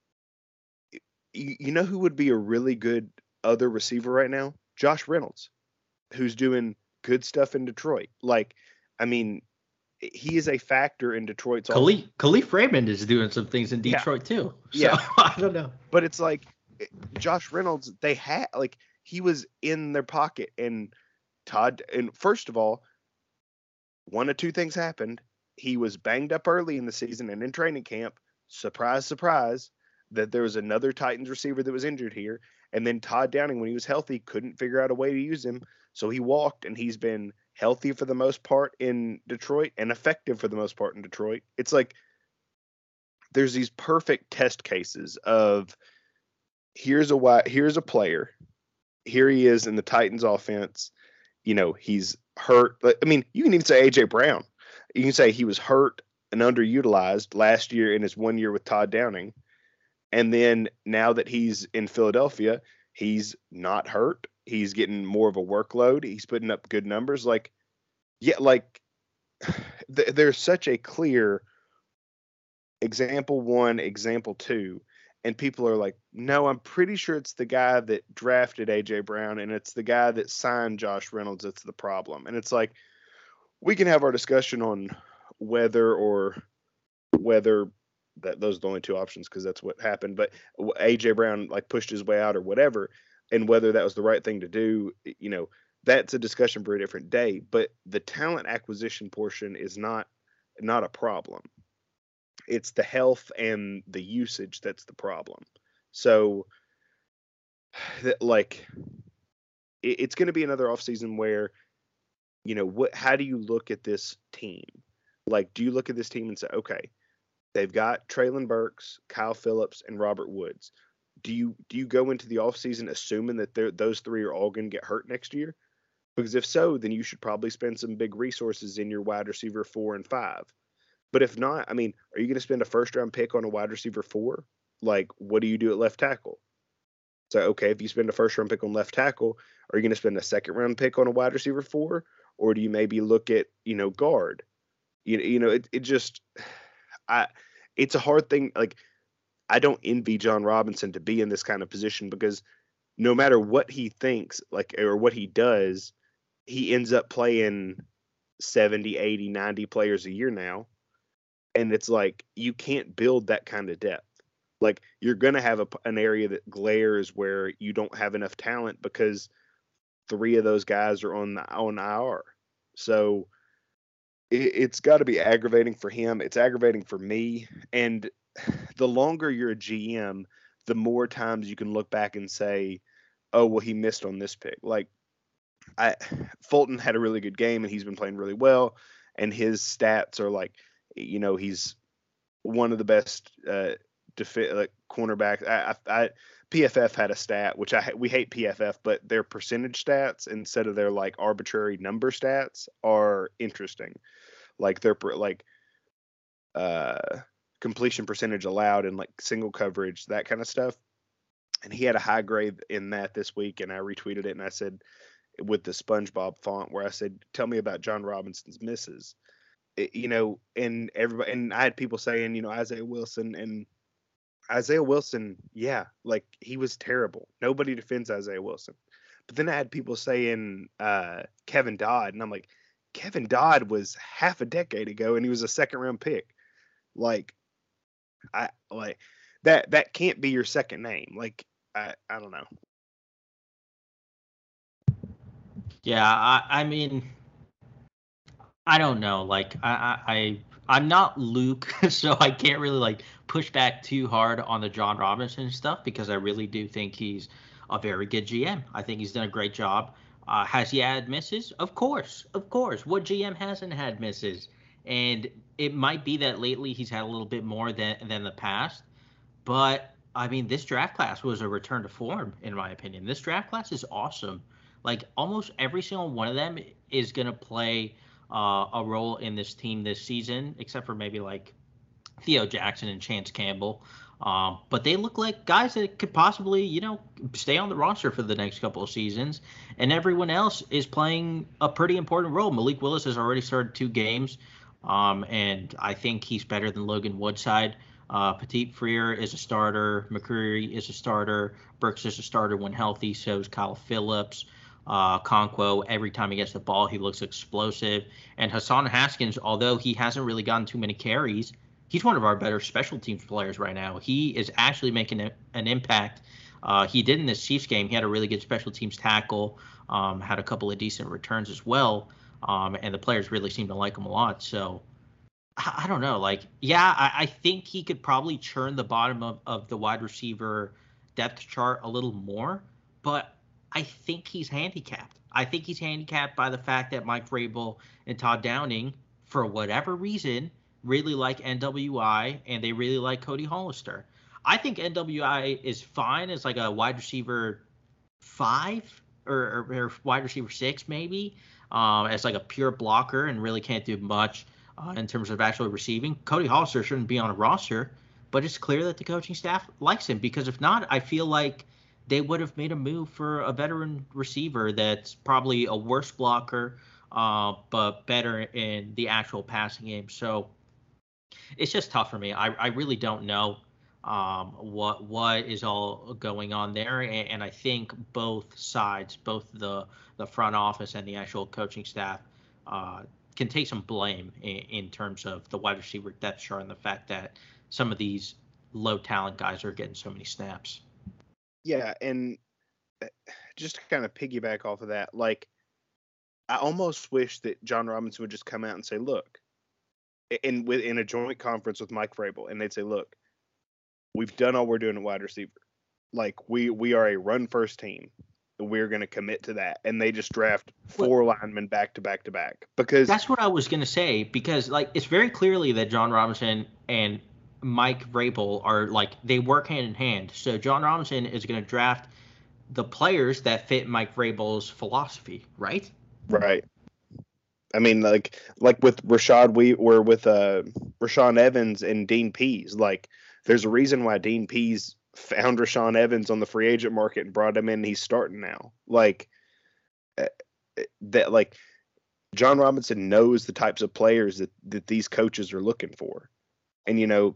you know who would be a really good other receiver right now? Josh Reynolds, who's doing good stuff in Detroit. Like, I mean, he is a factor in Detroit's. Khalif Raymond is doing some things in Detroit too. So, I don't know. But it's like Josh Reynolds, he was in their pocket, and first of all, one of 2 things happened. He was banged up early in the season and in training camp. Surprise, surprise, that there was another Titans receiver that was injured here. And then Todd Downing, when he was healthy, couldn't figure out a way to use him. So he walked, and he's been healthy for the most part in Detroit and effective for the most part in Detroit. It's like there's these perfect test cases of here's a player. Here he is in the Titans offense. He's hurt. I mean, you can even say AJ Brown. You can say he was hurt and underutilized last year in his 1 year with Todd Downing. And then now that he's in Philadelphia, he's not hurt. He's getting more of a workload. He's putting up good numbers. There's such a clear example 1, example 2. And people are like, no, I'm pretty sure it's the guy that drafted AJ Brown and it's the guy that signed Josh Reynolds that's the problem. And it's like, we can have our discussion on whether that those are the only 2 options, because that's what happened. But AJ Brown pushed his way out or whatever. and whether that was the right thing to do, that's a discussion for a different day. But the talent acquisition portion is not a problem. It's the health and the usage that's the problem. So, it's going to be another offseason where, how do you look at this team? Like, do you look at this team and say, okay, they've got Treylon Burks, Kyle Phillips, and Robert Woods. Do you go into the offseason assuming that those three are all going to get hurt next year? Because if so, then you should probably spend some big resources in your wide receiver 4 and 5. But if not, I mean, are you going to spend a first-round pick on a wide receiver 4? Like, what do you do at left tackle? So, okay, if you spend a first-round pick on left tackle, are you going to spend a second-round pick on a wide receiver 4? Or do you maybe look at, guard? It's a hard thing. Like, I don't envy John Robinson to be in this kind of position, because no matter what he thinks, or what he does, he ends up playing 70, 80, 90 players a year now. And it's like, you can't build that kind of depth. Like, you're going to have an area that glares where you don't have enough talent because 3 of those guys are on IR. So it's got to be aggravating for him. It's aggravating for me. And the longer you're a GM, the more times you can look back and say, oh, well, he missed on this pick. Like, Fulton had a really good game and he's been playing really well. And his stats are like, he's one of the best cornerbacks. PFF had a stat, which we hate PFF, but their percentage stats instead of their like arbitrary number stats are interesting. Like their completion percentage allowed and like single coverage, that kind of stuff. And he had a high grade in that this week, and I retweeted it and I said, with the SpongeBob font, where I said, tell me about John Robinson's misses. And everybody, and I had people saying, Isaiah Wilson, yeah, like he was terrible. Nobody defends Isaiah Wilson. But then I had people saying Kevin Dodd, and I'm like, Kevin Dodd was half a decade ago and he was a second-round pick. Like, that can't be your second name. Like, I don't know. Yeah, I mean, I don't know. Like, I'm not Luke, so I can't really like push back too hard on the John Robinson stuff, because I really do think he's a very good GM. I think he's done a great job. Has he had misses? Of course. What GM hasn't had misses? And it might be that lately he's had a little bit more than the past. But, I mean, this draft class was a return to form, in my opinion. This draft class is awesome. Like, almost every single one of them is going to play a role in this team this season, except for maybe, like, Theo Jackson and Chance Campbell. But they look like guys that could possibly, stay on the roster for the next couple of seasons. And everyone else is playing a pretty important role. Malik Willis has already started 2 games, and I think he's better than Logan Woodside. Petit Frere is a starter. McCreary is a starter. Burks is a starter when healthy. So is Kyle Phillips. Conquo, every time he gets the ball, he looks explosive. And Hassan Haskins, although he hasn't really gotten too many carries, he's one of our better special teams players right now. He is actually making an impact. He did in this Chiefs game. He had a really good special teams tackle, had a couple of decent returns as well, and the players really seem to like him a lot. So I don't know. Like, yeah, I think he could probably churn the bottom of the wide receiver depth chart a little more, but I think he's handicapped. I think he's handicapped by the fact that Mike Vrabel and Todd Downing, for whatever reason, really like NWI, and they really like Cody Hollister. I think NWI is fine as like a wide receiver 5 or wide receiver 6 maybe, as like a pure blocker and really can't do much in terms of actually receiving. Cody Hollister shouldn't be on a roster, but it's clear that the coaching staff likes him, because if not, I feel like they would have made a move for a veteran receiver that's probably a worse blocker, but better in the actual passing game. So it's just tough for me. I really don't know what is all going on there, and I think both sides, both the front office and the actual coaching staff, can take some blame in terms of the wide receiver depth chart and the fact that some of these low talent guys are getting so many snaps. Yeah, and just to kind of piggyback off of that, like, I almost wish that John Robinson would just come out and say, look, in a joint conference with Mike Vrabel, and they'd say, look, we've done all we're doing at wide receiver. Like, we are a run first team. We're going to commit to that. And they just draft 4 linemen back to back to back. Because that's what I was going to say, because like it's very clearly that John Robinson and Mike Vrabel are like, they work hand in hand. So John Robinson is going to draft the players that fit Mike Vrabel's philosophy, right? Right. I mean, like with Rashad, we're with Rashaan Evans and Dean Pease. Like, there's a reason why Dean Pease found Rashaan Evans on the free agent market and brought him in. And he's starting now. Like that. Like, John Robinson knows the types of players that these coaches are looking for. And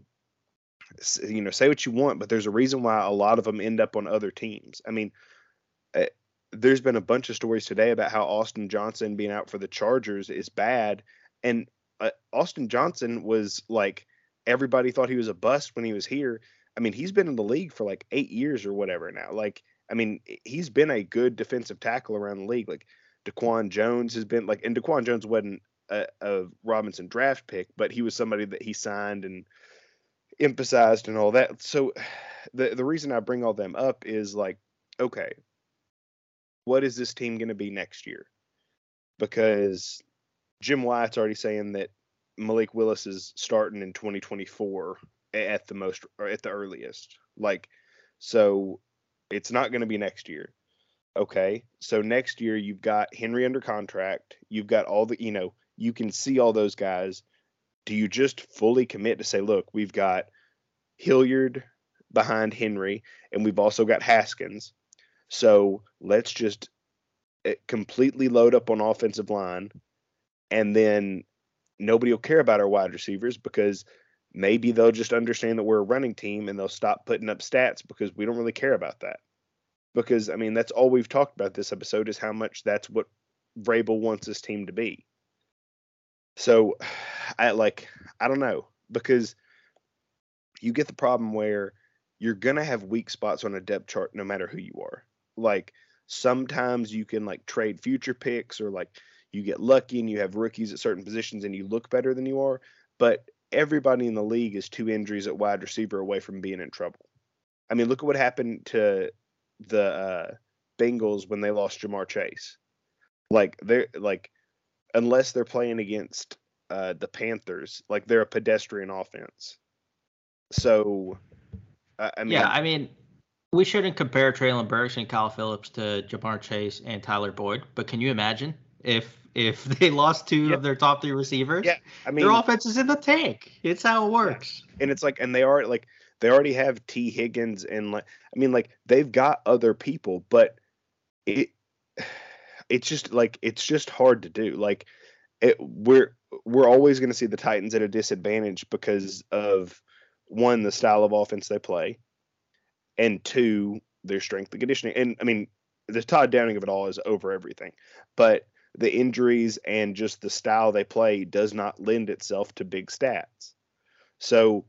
say what you want, but there's a reason why a lot of them end up on other teams. I mean, there's been a bunch of stories today about how Austin Johnson being out for the Chargers is bad. And Austin Johnson was like, everybody thought he was a bust when he was here. I mean, he's been in the league for like 8 years or whatever now. Like, I mean, he's been a good defensive tackle around the league. Like, DaQuan Jones has been like, and DaQuan Jones wasn't a Robinson draft pick, but he was somebody that he signed and emphasized and all that. So the reason I bring all them up is like, okay, what is this team going to be next year? Because Jim Wyatt's already saying that Malik Willis is starting in 2024 at the most, or at the earliest. Like, so it's not going to be next year. Okay. So next year you've got Henry under contract. You've got all the, you can see all those guys. Do you just fully commit to say, look, we've got Hilliard behind Henry, and we've also got Haskins. So let's just completely load up on offensive line, and then nobody will care about our wide receivers because maybe they'll just understand that we're a running team and they'll stop putting up stats because we don't really care about that. Because, I mean, that's all we've talked about this episode is how much that's what Vrabel wants his team to be. So, I don't know, because you get the problem where you're going to have weak spots on a depth chart no matter who you are. Like, sometimes you can like trade future picks, or like you get lucky and you have rookies at certain positions and you look better than you are. But everybody in the league is 2 injuries at wide receiver away from being in trouble. I mean, look at what happened to the Bengals when they lost Jamar Chase. Like, they're like, unless they're playing against the Panthers, like, they're a pedestrian offense. So, I mean, we shouldn't compare Treylon Burks and Kyle Phillips to Jamar Chase and Tyler Boyd, but can you imagine if they lost 2 of their top 3 receivers? Yeah, I mean, their offense is in the tank. It's how it works. Yeah. And it's like, and they already have T. Higgins, and like, I mean, like, they've got other people, but it's just hard to do. Like, we're always going to see the Titans at a disadvantage because of, 1, the style of offense they play, and 2, their strength and conditioning. And I mean, the Todd Downing of it all is over everything, but the injuries and just the style they play does not lend itself to big stats. So,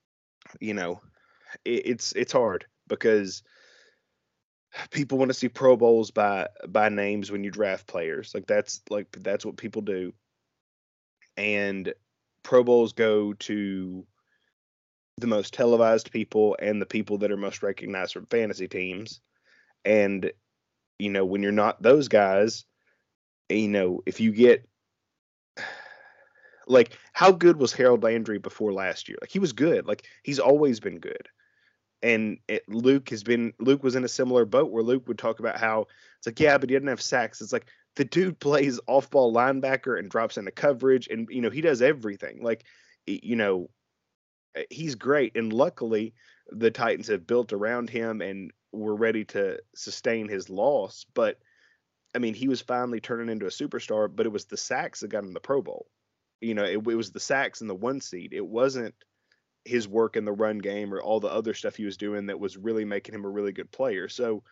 it's hard because people want to see Pro Bowls by names when you draft players. That's what people do. And Pro Bowls go to the most televised people and the people that are most recognized from fantasy teams. And, when you're not those guys, if you get, like, how good was Harold Landry before last year? Like, he was good. Like, he's always been good. And Luke was in a similar boat where Luke would talk about how it's like, yeah, but he didn't have sacks. It's like, the dude plays off-ball linebacker and drops into coverage, and, he does everything. Like, he's great. And luckily, the Titans have built around him and were ready to sustain his loss. But, I mean, he was finally turning into a superstar, but it was the sacks that got him the Pro Bowl. It was the sacks and the 1 seed. It wasn't his work in the run game or all the other stuff he was doing that was really making him a really good player. So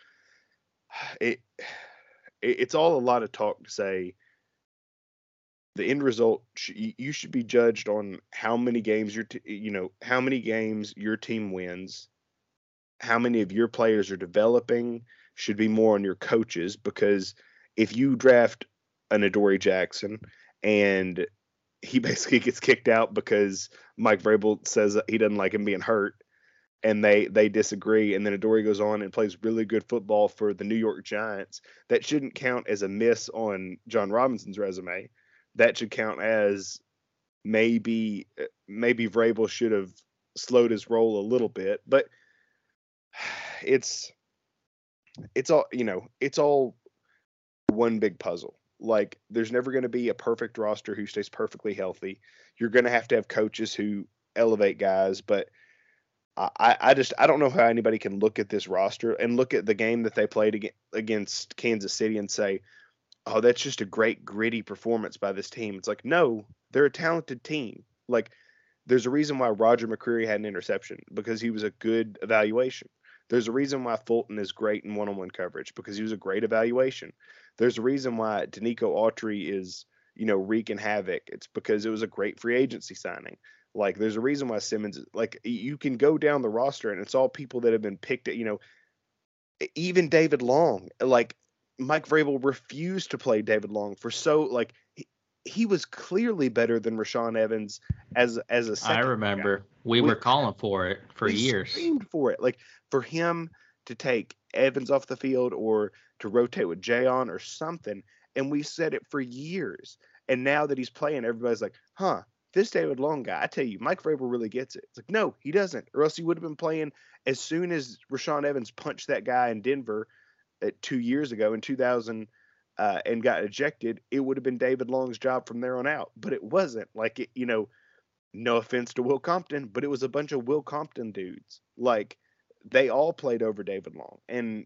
it's all a lot of talk to say the end result. You should be judged on how many games how many games your team wins, how many of your players are developing, should be more on your coaches, because if you draft an Adoree Jackson and he basically gets kicked out because Mike Vrabel says he doesn't like him being hurt, and they disagree, and then Adoree goes on and plays really good football for the New York Giants, that shouldn't count as a miss on John Robinson's resume. That should count as maybe Vrabel should have slowed his roll a little bit. But it's all, it's all one big puzzle. Like, there's never going to be a perfect roster who stays perfectly healthy. You're going to have coaches who elevate guys, but I don't know how anybody can look at this roster and look at the game that they played against Kansas City and say, oh, that's just a great gritty performance by this team. It's like, no, they're a talented team. Like, there's a reason why Roger McCreary had an interception, because he was a good evaluation. There's a reason why Fulton is great in one-on-one coverage, because he was a great evaluation. There's a reason why Danico Autry is, wreaking havoc. It's because it was a great free agency signing. Like, there's a reason why Simmons, like, you can go down the roster and it's all people that have been picked at, even David Long. Like, Mike Vrabel refused to play David Long he was clearly better than Rashaan Evans as a second. I remember guy. We were calling for it for years. Screamed for it. Like, for him to take Evans off the field or to rotate with Jayon or something, and we said it for years. And now that he's playing, everybody's like, this David Long guy, I tell you, Mike Vrabel really gets it. It's like, no, he doesn't, or else he would have been playing as soon as Rashaan Evans punched that guy in Denver 2 years ago in 2000 and got ejected. It would have been David Long's job from there on out, but it wasn't. Like, no offense to Will Compton, but it was a bunch of Will Compton dudes. Like, they all played over David Long, and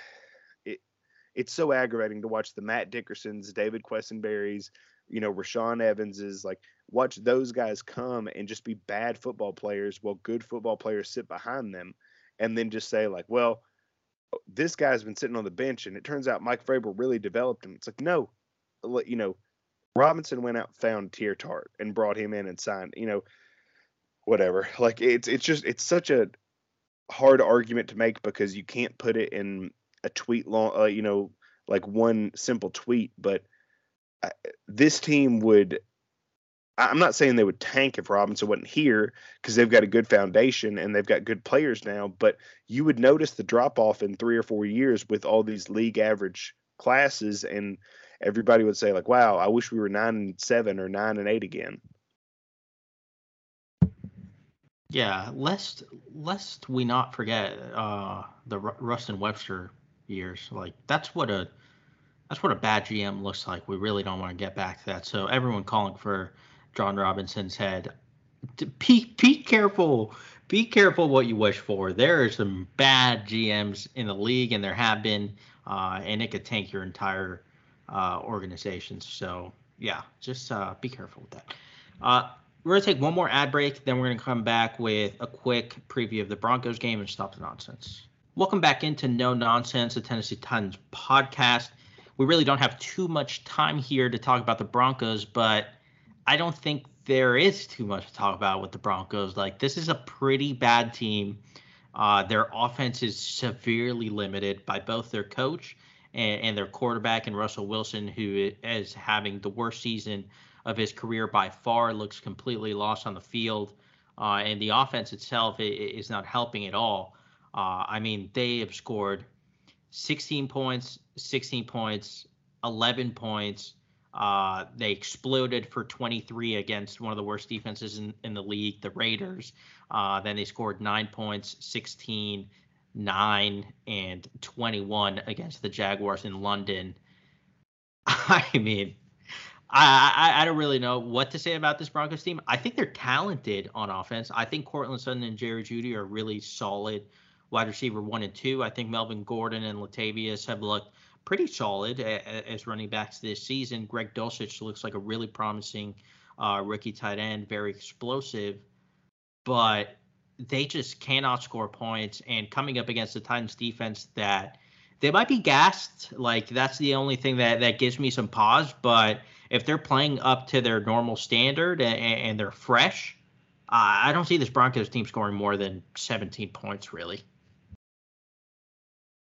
it's so aggravating to watch the Matt Dickersons, David Quessenberrys, Rashaan Evanses, like, watch those guys come and just be bad football players while good football players sit behind them, and then just say, like, well, this guy's been sitting on the bench, and it turns out Mike Vrabel really developed him. It's like, no, Robinson went out and found Tier Tart and brought him in and signed, whatever. Like, it's such a hard argument to make, because you can't put it in a tweet long, like one simple tweet. But this team would, I'm not saying they would tank if Robinson wasn't here, because they've got a good foundation and they've got good players now, but you would notice the drop off in 3 or 4 years with all these league average classes, and everybody would say, like, wow, I wish we were 9-7 or 9-8 again. Yeah, lest we not forget the Rustin Webster years. Like, that's what a bad GM looks like. We really don't want to get back to that. So everyone calling for John Robinson's head, be careful. Be careful what you wish for. There are some bad GMs in the league, and there have been, and it could tank your entire organization. So yeah, just be careful with that. We're going to take one more ad break, then we're going to come back with a quick preview of the Broncos game and stop the nonsense. Welcome back into No Nonsense, the Tennessee Titans podcast. We really don't have too much time here to talk about the Broncos, but I don't think there is too much to talk about with the Broncos. Like, this is a pretty bad team. Their offense is severely limited by both their coach and their quarterback, and Russell Wilson, who is having the worst season of his career by far, looks completely lost on the field. And the offense itself is not helping at all. I mean, they have scored 16 points, 11 points. They exploded for 23 against one of the worst defenses in the league, the Raiders. Then they scored 9 points, 16, 9, and 21 against the Jaguars in London. I mean, I don't really know what to say about this Broncos team. I think they're talented on offense. I think Courtland Sutton and Jerry Jeudy are really solid wide receiver 1 and 2. I think Melvin Gordon and Latavius have looked pretty solid as running backs this season. Greg Dulcich looks like a really promising rookie tight end, very explosive, but they just cannot score points. And coming up against the Titans defense, that they might be gassed. Like, that's the only thing that gives me some pause. But if they're playing up to their normal standard and they're fresh, I don't see this Broncos team scoring more than 17 points, really.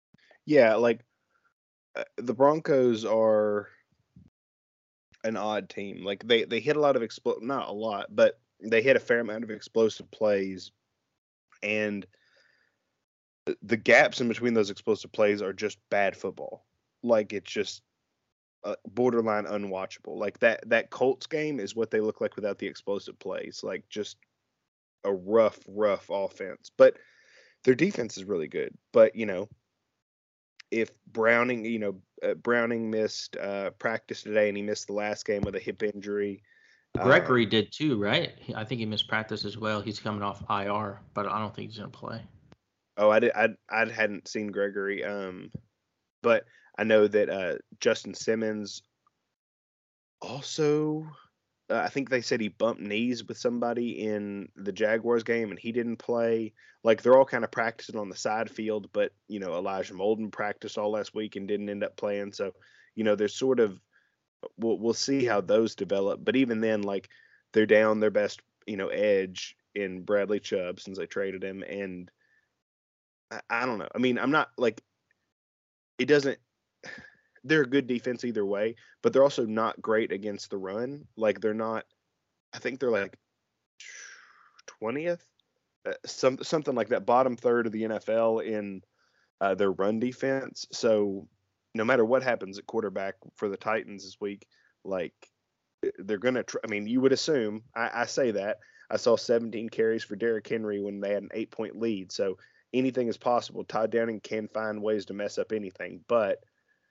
Yeah, like the Broncos are an odd team. Like they hit a lot of not a lot, but they hit a fair amount of explosive plays, and the gaps in between those explosive plays are just bad football. Like it's just borderline unwatchable. Like that Colts game is what they look like without the explosive plays. Like just a rough offense. But their defense is really good. But if Browning, Browning missed practice today and he missed the last game with a hip injury. Gregory did too, right? I think he missed practice as well. He's coming off IR, but I don't think he's going to play. Oh, I hadn't seen Gregory. But I know that Justin Simmons also, I think they said he bumped knees with somebody in the Jaguars game and he didn't play. Like they're all kind of practicing on the side field, but Elijah Molden practiced all last week and didn't end up playing. So, there's sort of, we'll see how those develop. But even then, like they're down their best, edge in Bradley Chubb since they traded him. And I don't know. I mean, I'm not like, it doesn't, they're a good defense either way, but they're also not great against the run. Like they're not, I think they're like 20th, something like that, bottom third of the NFL in their run defense. So no matter what happens at quarterback for the Titans this week, like they're going to, I mean, you would assume, I say that, I saw 17 carries for Derrick Henry when they had an 8-point lead. So anything is possible. Todd Downing can find ways to mess up anything, but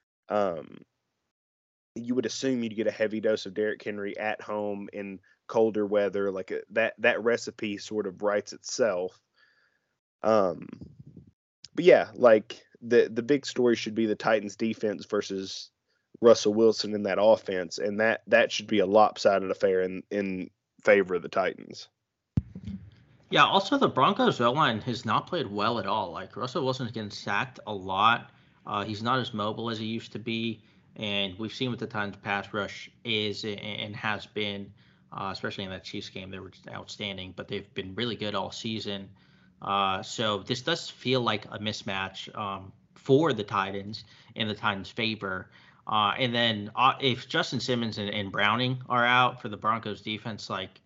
you would assume you'd get a heavy dose of Derrick Henry at home in colder weather. Like that recipe sort of writes itself. But yeah, like the big story should be the Titans defense versus Russell Wilson in that offense. And that should be a lopsided affair in favor of the Titans. Yeah, also the Broncos O-line has not played well at all. Like Russell Wilson's getting sacked a lot. He's not as mobile as he used to be, and we've seen what the Titans pass rush is and has been, especially in that Chiefs game. They were outstanding, but they've been really good all season. So this does feel like a mismatch for the Titans in the Titans' favor. And then if Justin Simmons and Browning are out for the Broncos defense, like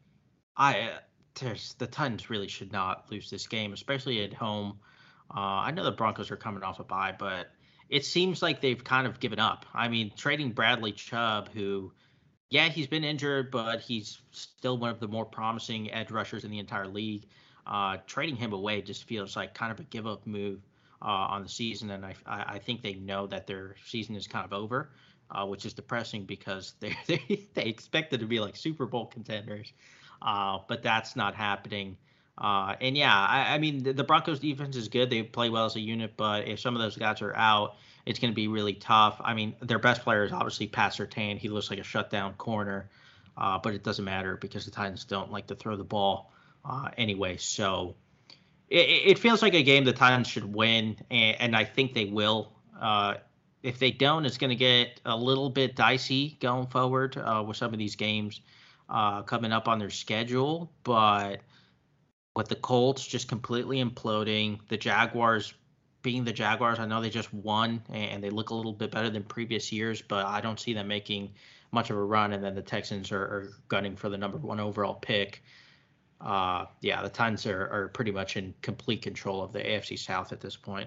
the Titans really should not lose this game, especially at home. I know the Broncos are coming off a bye, but it seems like they've kind of given up. I mean, trading Bradley Chubb, who, yeah, he's been injured, but he's still one of the more promising edge rushers in the entire league. Trading him away just feels like kind of a give-up move on the season, and I think they know that their season is kind of over, which is depressing because they expected to be like Super Bowl contenders, but that's not happening. And yeah, I mean, the Broncos defense is good. They play well as a unit, but if some of those guys are out, it's going to be really tough. I mean, their best player is obviously Pat Surtain. He looks like a shutdown corner, but it doesn't matter because the Titans don't like to throw the ball anyway. So it feels like a game the Titans should win, and I think they will. If they don't, it's going to get a little bit dicey going forward with some of these games coming up on their schedule. But with the Colts just completely imploding, the Jaguars being the Jaguars, I know they just won and they look a little bit better than previous years, but I don't see them making much of a run. And then the Texans are gunning for the number 1 overall pick. Yeah, the Titans are pretty much in complete control of the AFC South at this point.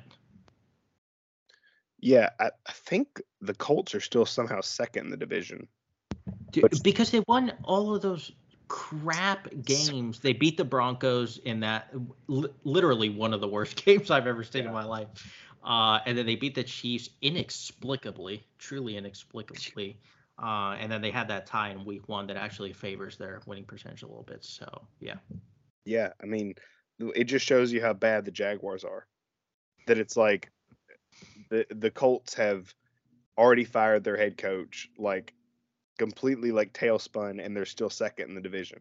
Yeah, I think the Colts are still somehow second in the division. Because they won all of those crap games. They beat the Broncos in that literally one of the worst games I've ever seen in my life. And then they beat the Chiefs truly inexplicably. And then they had that tie in week 1 that actually favors their winning percentage a little bit. So, yeah. Yeah, I mean, it just shows you how bad the Jaguars are. That it's like the Colts have already fired their head coach, like completely like tailspun, and they're still second in the division.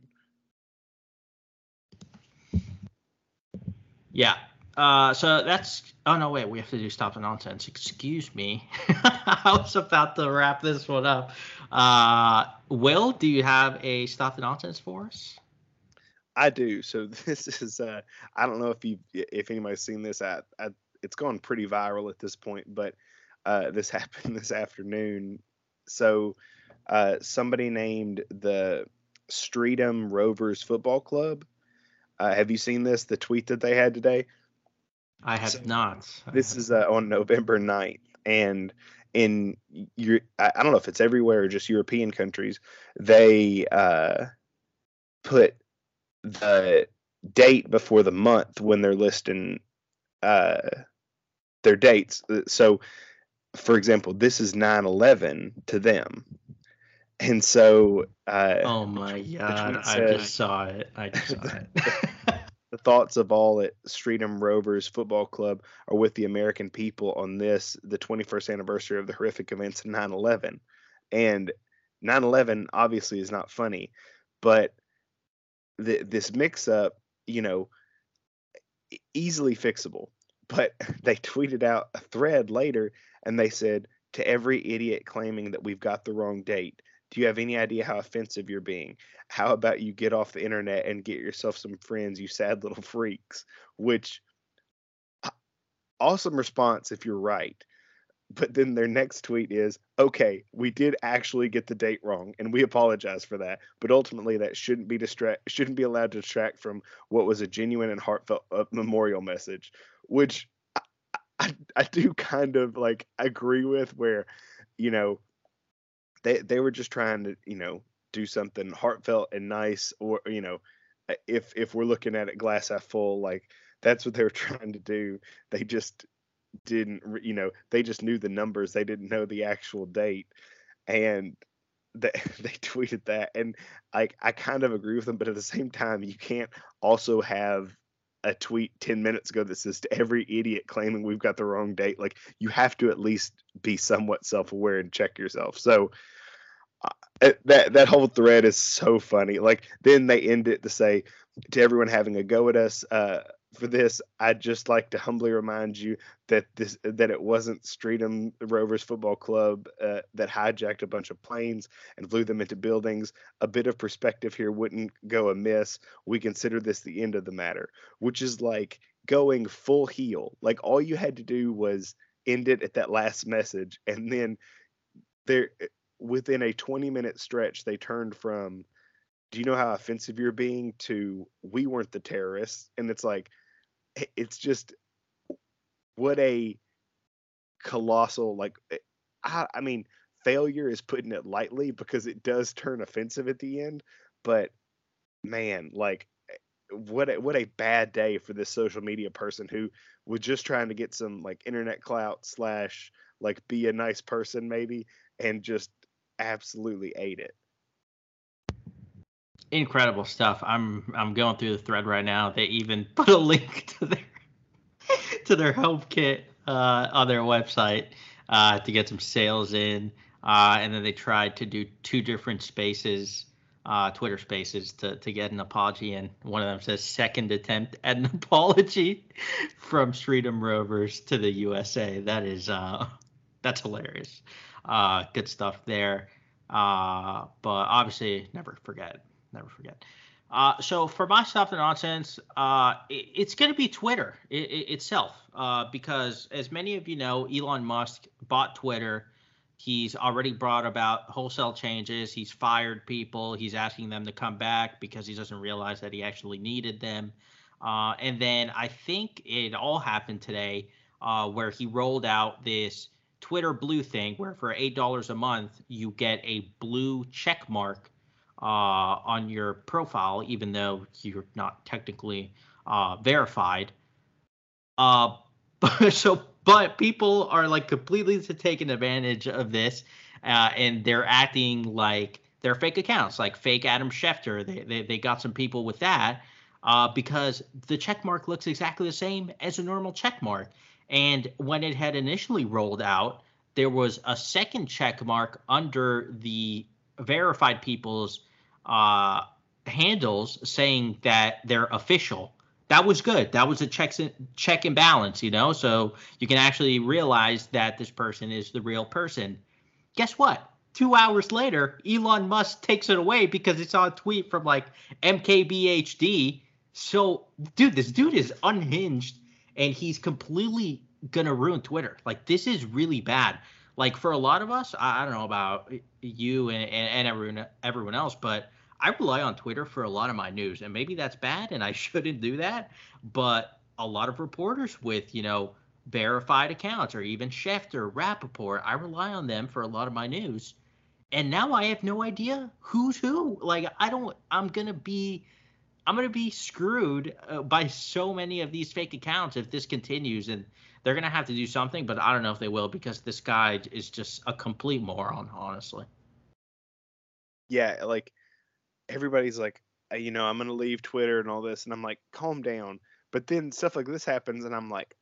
Yeah. So that's. Oh no, wait. We have to do stop the nonsense. Excuse me. I was about to wrap this one up. Will, do you have a stop the nonsense for us? I do. So this is. I don't know if anybody's seen this. it's gone pretty viral at this point, but this happened this afternoon. So somebody named the Streatham Rovers Football Club. Have you seen this? The tweet that they had today? I have not. This is on November 9th, and in I don't know if it's everywhere or just European countries, they put the date before the month when they're listing their dates. So, for example, this is 9/11 to them. And so, oh my God, I just saw it. The thoughts of all at Streatham Rovers Football Club are with the American people on this, the 21st anniversary of the horrific events of 9/11. And 9/11 obviously is not funny, but this mix-up, easily fixable. But they tweeted out a thread later, and they said, to every idiot claiming that we've got the wrong date, do you have any idea how offensive you're being? How about you get off the internet and get yourself some friends, you sad little freaks? Which, awesome response if you're right. But then their next tweet is, okay, we did actually get the date wrong, and we apologize for that. But ultimately, that shouldn't be allowed to distract from what was a genuine and heartfelt memorial message, which I do kind of like agree with, where, they were just trying to, do something heartfelt and nice, or, if we're looking at it glass half full, like that's what they were trying to do. They just didn't, they just knew the numbers. They didn't know the actual date. And they tweeted that. And I kind of agree with them, but at the same time, you can't also have a tweet 10 minutes ago that says, to every idiot claiming we've got the wrong date. Like, you have to at least be somewhat self-aware and check yourself. So that whole thread is so funny. Like, then they end it to say, to everyone having a go at us for this, I'd just like to humbly remind you that it wasn't Streatham Rovers Football Club that hijacked a bunch of planes and flew them into buildings. A bit of perspective here wouldn't go amiss. We consider this the end of the matter, which is like going full heel. Like, all you had to do was end it at that last message, and then within a 20-minute stretch, they turned from, do you know how offensive you're being, to, we weren't the terrorists. And it's like, it's just, what a colossal, like, I mean, failure is putting it lightly, because it does turn offensive at the end. But man, like, what a bad day for this social media person who was just trying to get some like internet clout / like be a nice person maybe, and just absolutely ate it. Incredible stuff. I'm going through the thread right now. They even put a link to their help kit on their website to get some sales in, and then they tried to do 2 different spaces, Twitter spaces, to get an apology, and one of them says second attempt at an apology from Streatham Rovers to the USA. That is that's hilarious. Good stuff there. But obviously, never forget. So for my stuff and nonsense, it's going to be Twitter itself, because as many of you know, Elon Musk bought Twitter. He's already brought about wholesale changes. He's fired people. He's asking them to come back because he doesn't realize that he actually needed them. And then I think it all happened today, where he rolled out this Twitter Blue thing, where for $8 a month, you get a blue check mark on your profile, even though you're not technically verified. But people are like completely taking advantage of this, and they're acting like they're fake accounts, like fake Adam Schefter. They got some people with that because the check mark looks exactly the same as a normal check mark. And when it had initially rolled out, there was a second check mark under the verified people's handles saying that they're official. That was good. That was a check and balance, so you can actually realize that this person is the real person. Guess what? 2 hours later, Elon Musk takes it away because it's on a tweet from like MKBHD. So, dude, this dude is unhinged, and he's completely gonna ruin Twitter. Like, this is really bad. Like, for a lot of us, I don't know about you and everyone else, but I rely on Twitter for a lot of my news, and maybe that's bad and I shouldn't do that. But a lot of reporters with, verified accounts, or even Schefter, Rappaport, I rely on them for a lot of my news. And now I have no idea who's who. Like, I'm going to be screwed by so many of these fake accounts if this continues, and they're going to have to do something, but I don't know if they will, because this guy is just a complete moron, honestly. Yeah, like, everybody's like, I'm going to leave Twitter and all this, and I'm like, calm down. But then stuff like this happens, and I'm like,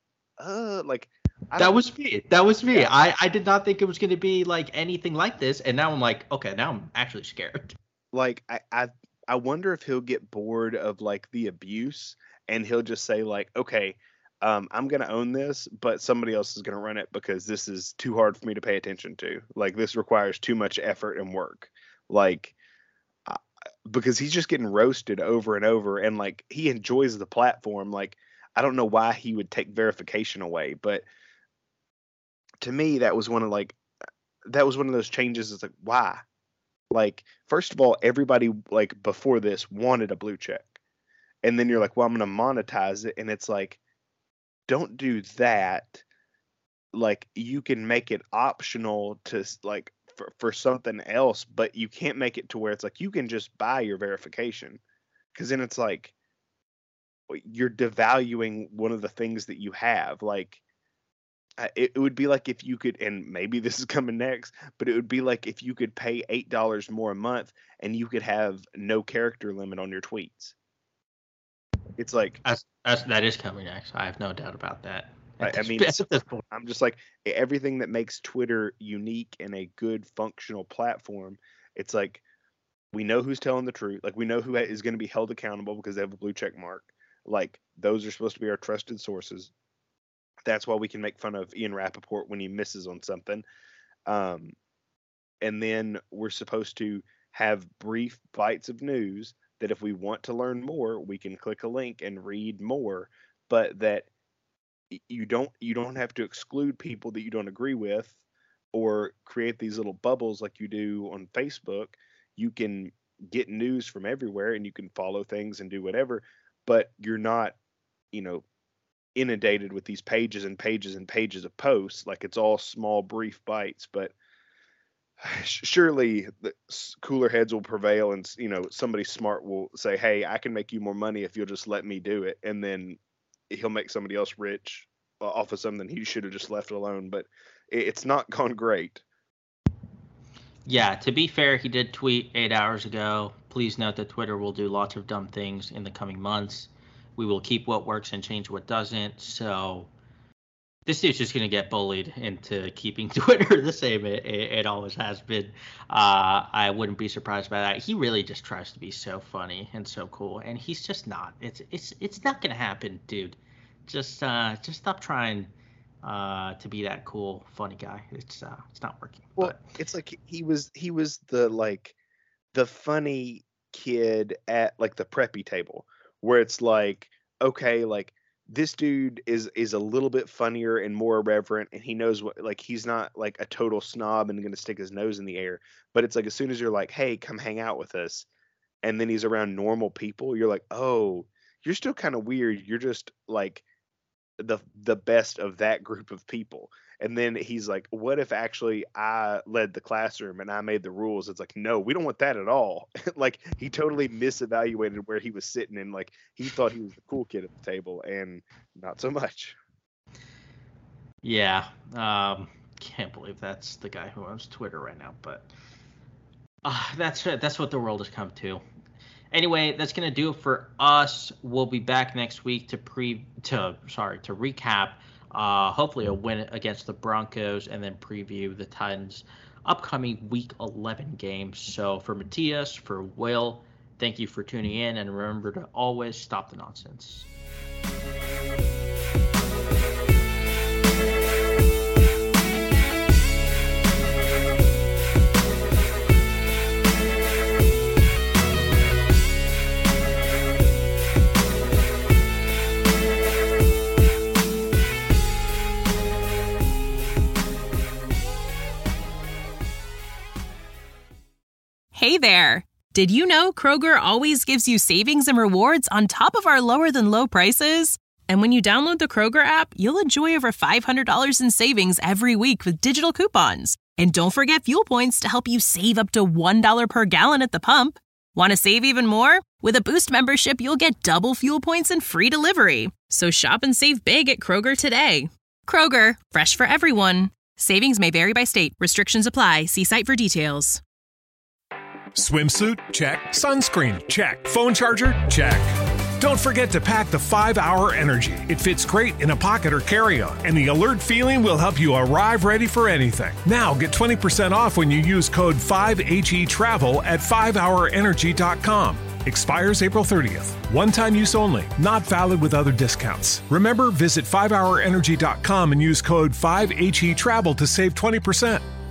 that was me. Yeah. I did not think it was going to be like anything like this, and now I'm like, okay, now I'm actually scared. Like, I wonder if he'll get bored of like the abuse, and he'll just say like, okay, I'm going to own this, but somebody else is going to run it because this is too hard for me to pay attention to. Like, this requires too much effort and work. Like, because he's just getting roasted over and over, and like, he enjoys the platform. Like, I don't know why he would take verification away, but to me, that was one of those changes. It's like, why? Like, first of all, everybody like before this wanted a blue check, and then you're like, well, I'm going to monetize it, and it's like, don't do that. Like, you can make it optional to like for something else, but you can't make it to where it's like you can just buy your verification, because then it's like you're devaluing one of the things that you have. Like, it would be like if you could, and maybe this is coming next, but it would be like if you could pay $8 more a month and you could have no character limit on your tweets. It's like that is coming next. I have no doubt about that. I mean, I'm just like, everything that makes Twitter unique and a good functional platform. It's like, we know who's telling the truth. Like, we know who is going to be held accountable because they have a blue check mark. Like, those are supposed to be our trusted sources. That's why we can make fun of Ian Rappaport when he misses on something. And then we're supposed to have brief bites of news that if we want to learn more, we can click a link and read more, but that you don't have to exclude people that you don't agree with or create these little bubbles like you do on Facebook. You can get news from everywhere and you can follow things and do whatever, but you're not, inundated with these pages and pages and pages of posts. Like, it's all small, brief bites, but surely the cooler heads will prevail, and somebody smart will say, hey, I can make you more money if you'll just let me do it, and then he'll make somebody else rich off of something he should have just left alone. But it's not gone great. Yeah, to be fair, he did tweet 8 hours ago, please note that Twitter will do lots of dumb things in the coming months. We will keep what works and change what doesn't. So this dude's just going to get bullied into keeping Twitter the same it always has been. I wouldn't be surprised by that. He really just tries to be so funny and so cool, and he's just not. It's not going to happen, dude. Just stop trying to be that cool, funny guy. It's not working. Well, it's like he was the funny kid at like the preppy table, where it's like, okay, like, this dude is a little bit funnier and more irreverent, and he knows what, like, he's not like a total snob and going to stick his nose in the air. But it's like, as soon as you're like, hey, come hang out with us, and then he's around normal people, you're like, oh, you're still kind of weird. You're just like the best of that group of people. And then he's like, what if actually I led the classroom and I made the rules? It's like, no, we don't want that at all. Like, he totally misevaluated where he was sitting, and like, he thought he was the cool kid at the table, and not so much. Yeah. Can't believe that's the guy who owns Twitter right now, but that's what the world has come to. Anyway, that's going to do it for us. We'll be back next week to recap hopefully a win against the Broncos, and then preview the Titans' upcoming Week 11 games. So for Matthias, for Will, thank you for tuning in, and remember to always stop the nonsense. Hey there! Did you know Kroger always gives you savings and rewards on top of our lower than low prices? And when you download the Kroger app, you'll enjoy over $500 in savings every week with digital coupons. And don't forget fuel points to help you save up to $1 per gallon at the pump. Want to save even more? With a Boost membership, you'll get double fuel points and free delivery. So shop and save big at Kroger today. Kroger, fresh for everyone. Savings may vary by state. Restrictions apply. See site for details. Swimsuit? Check. Sunscreen? Check. Phone charger? Check. Don't forget to pack the 5-Hour Energy. It fits great in a pocket or carry-on, and the alert feeling will help you arrive ready for anything. Now get 20% off when you use code 5HETRAVEL at 5hourenergy.com. Expires April 30th. One-time use only. Not valid with other discounts. Remember, visit 5hourenergy.com and use code 5HETRAVEL to save 20%.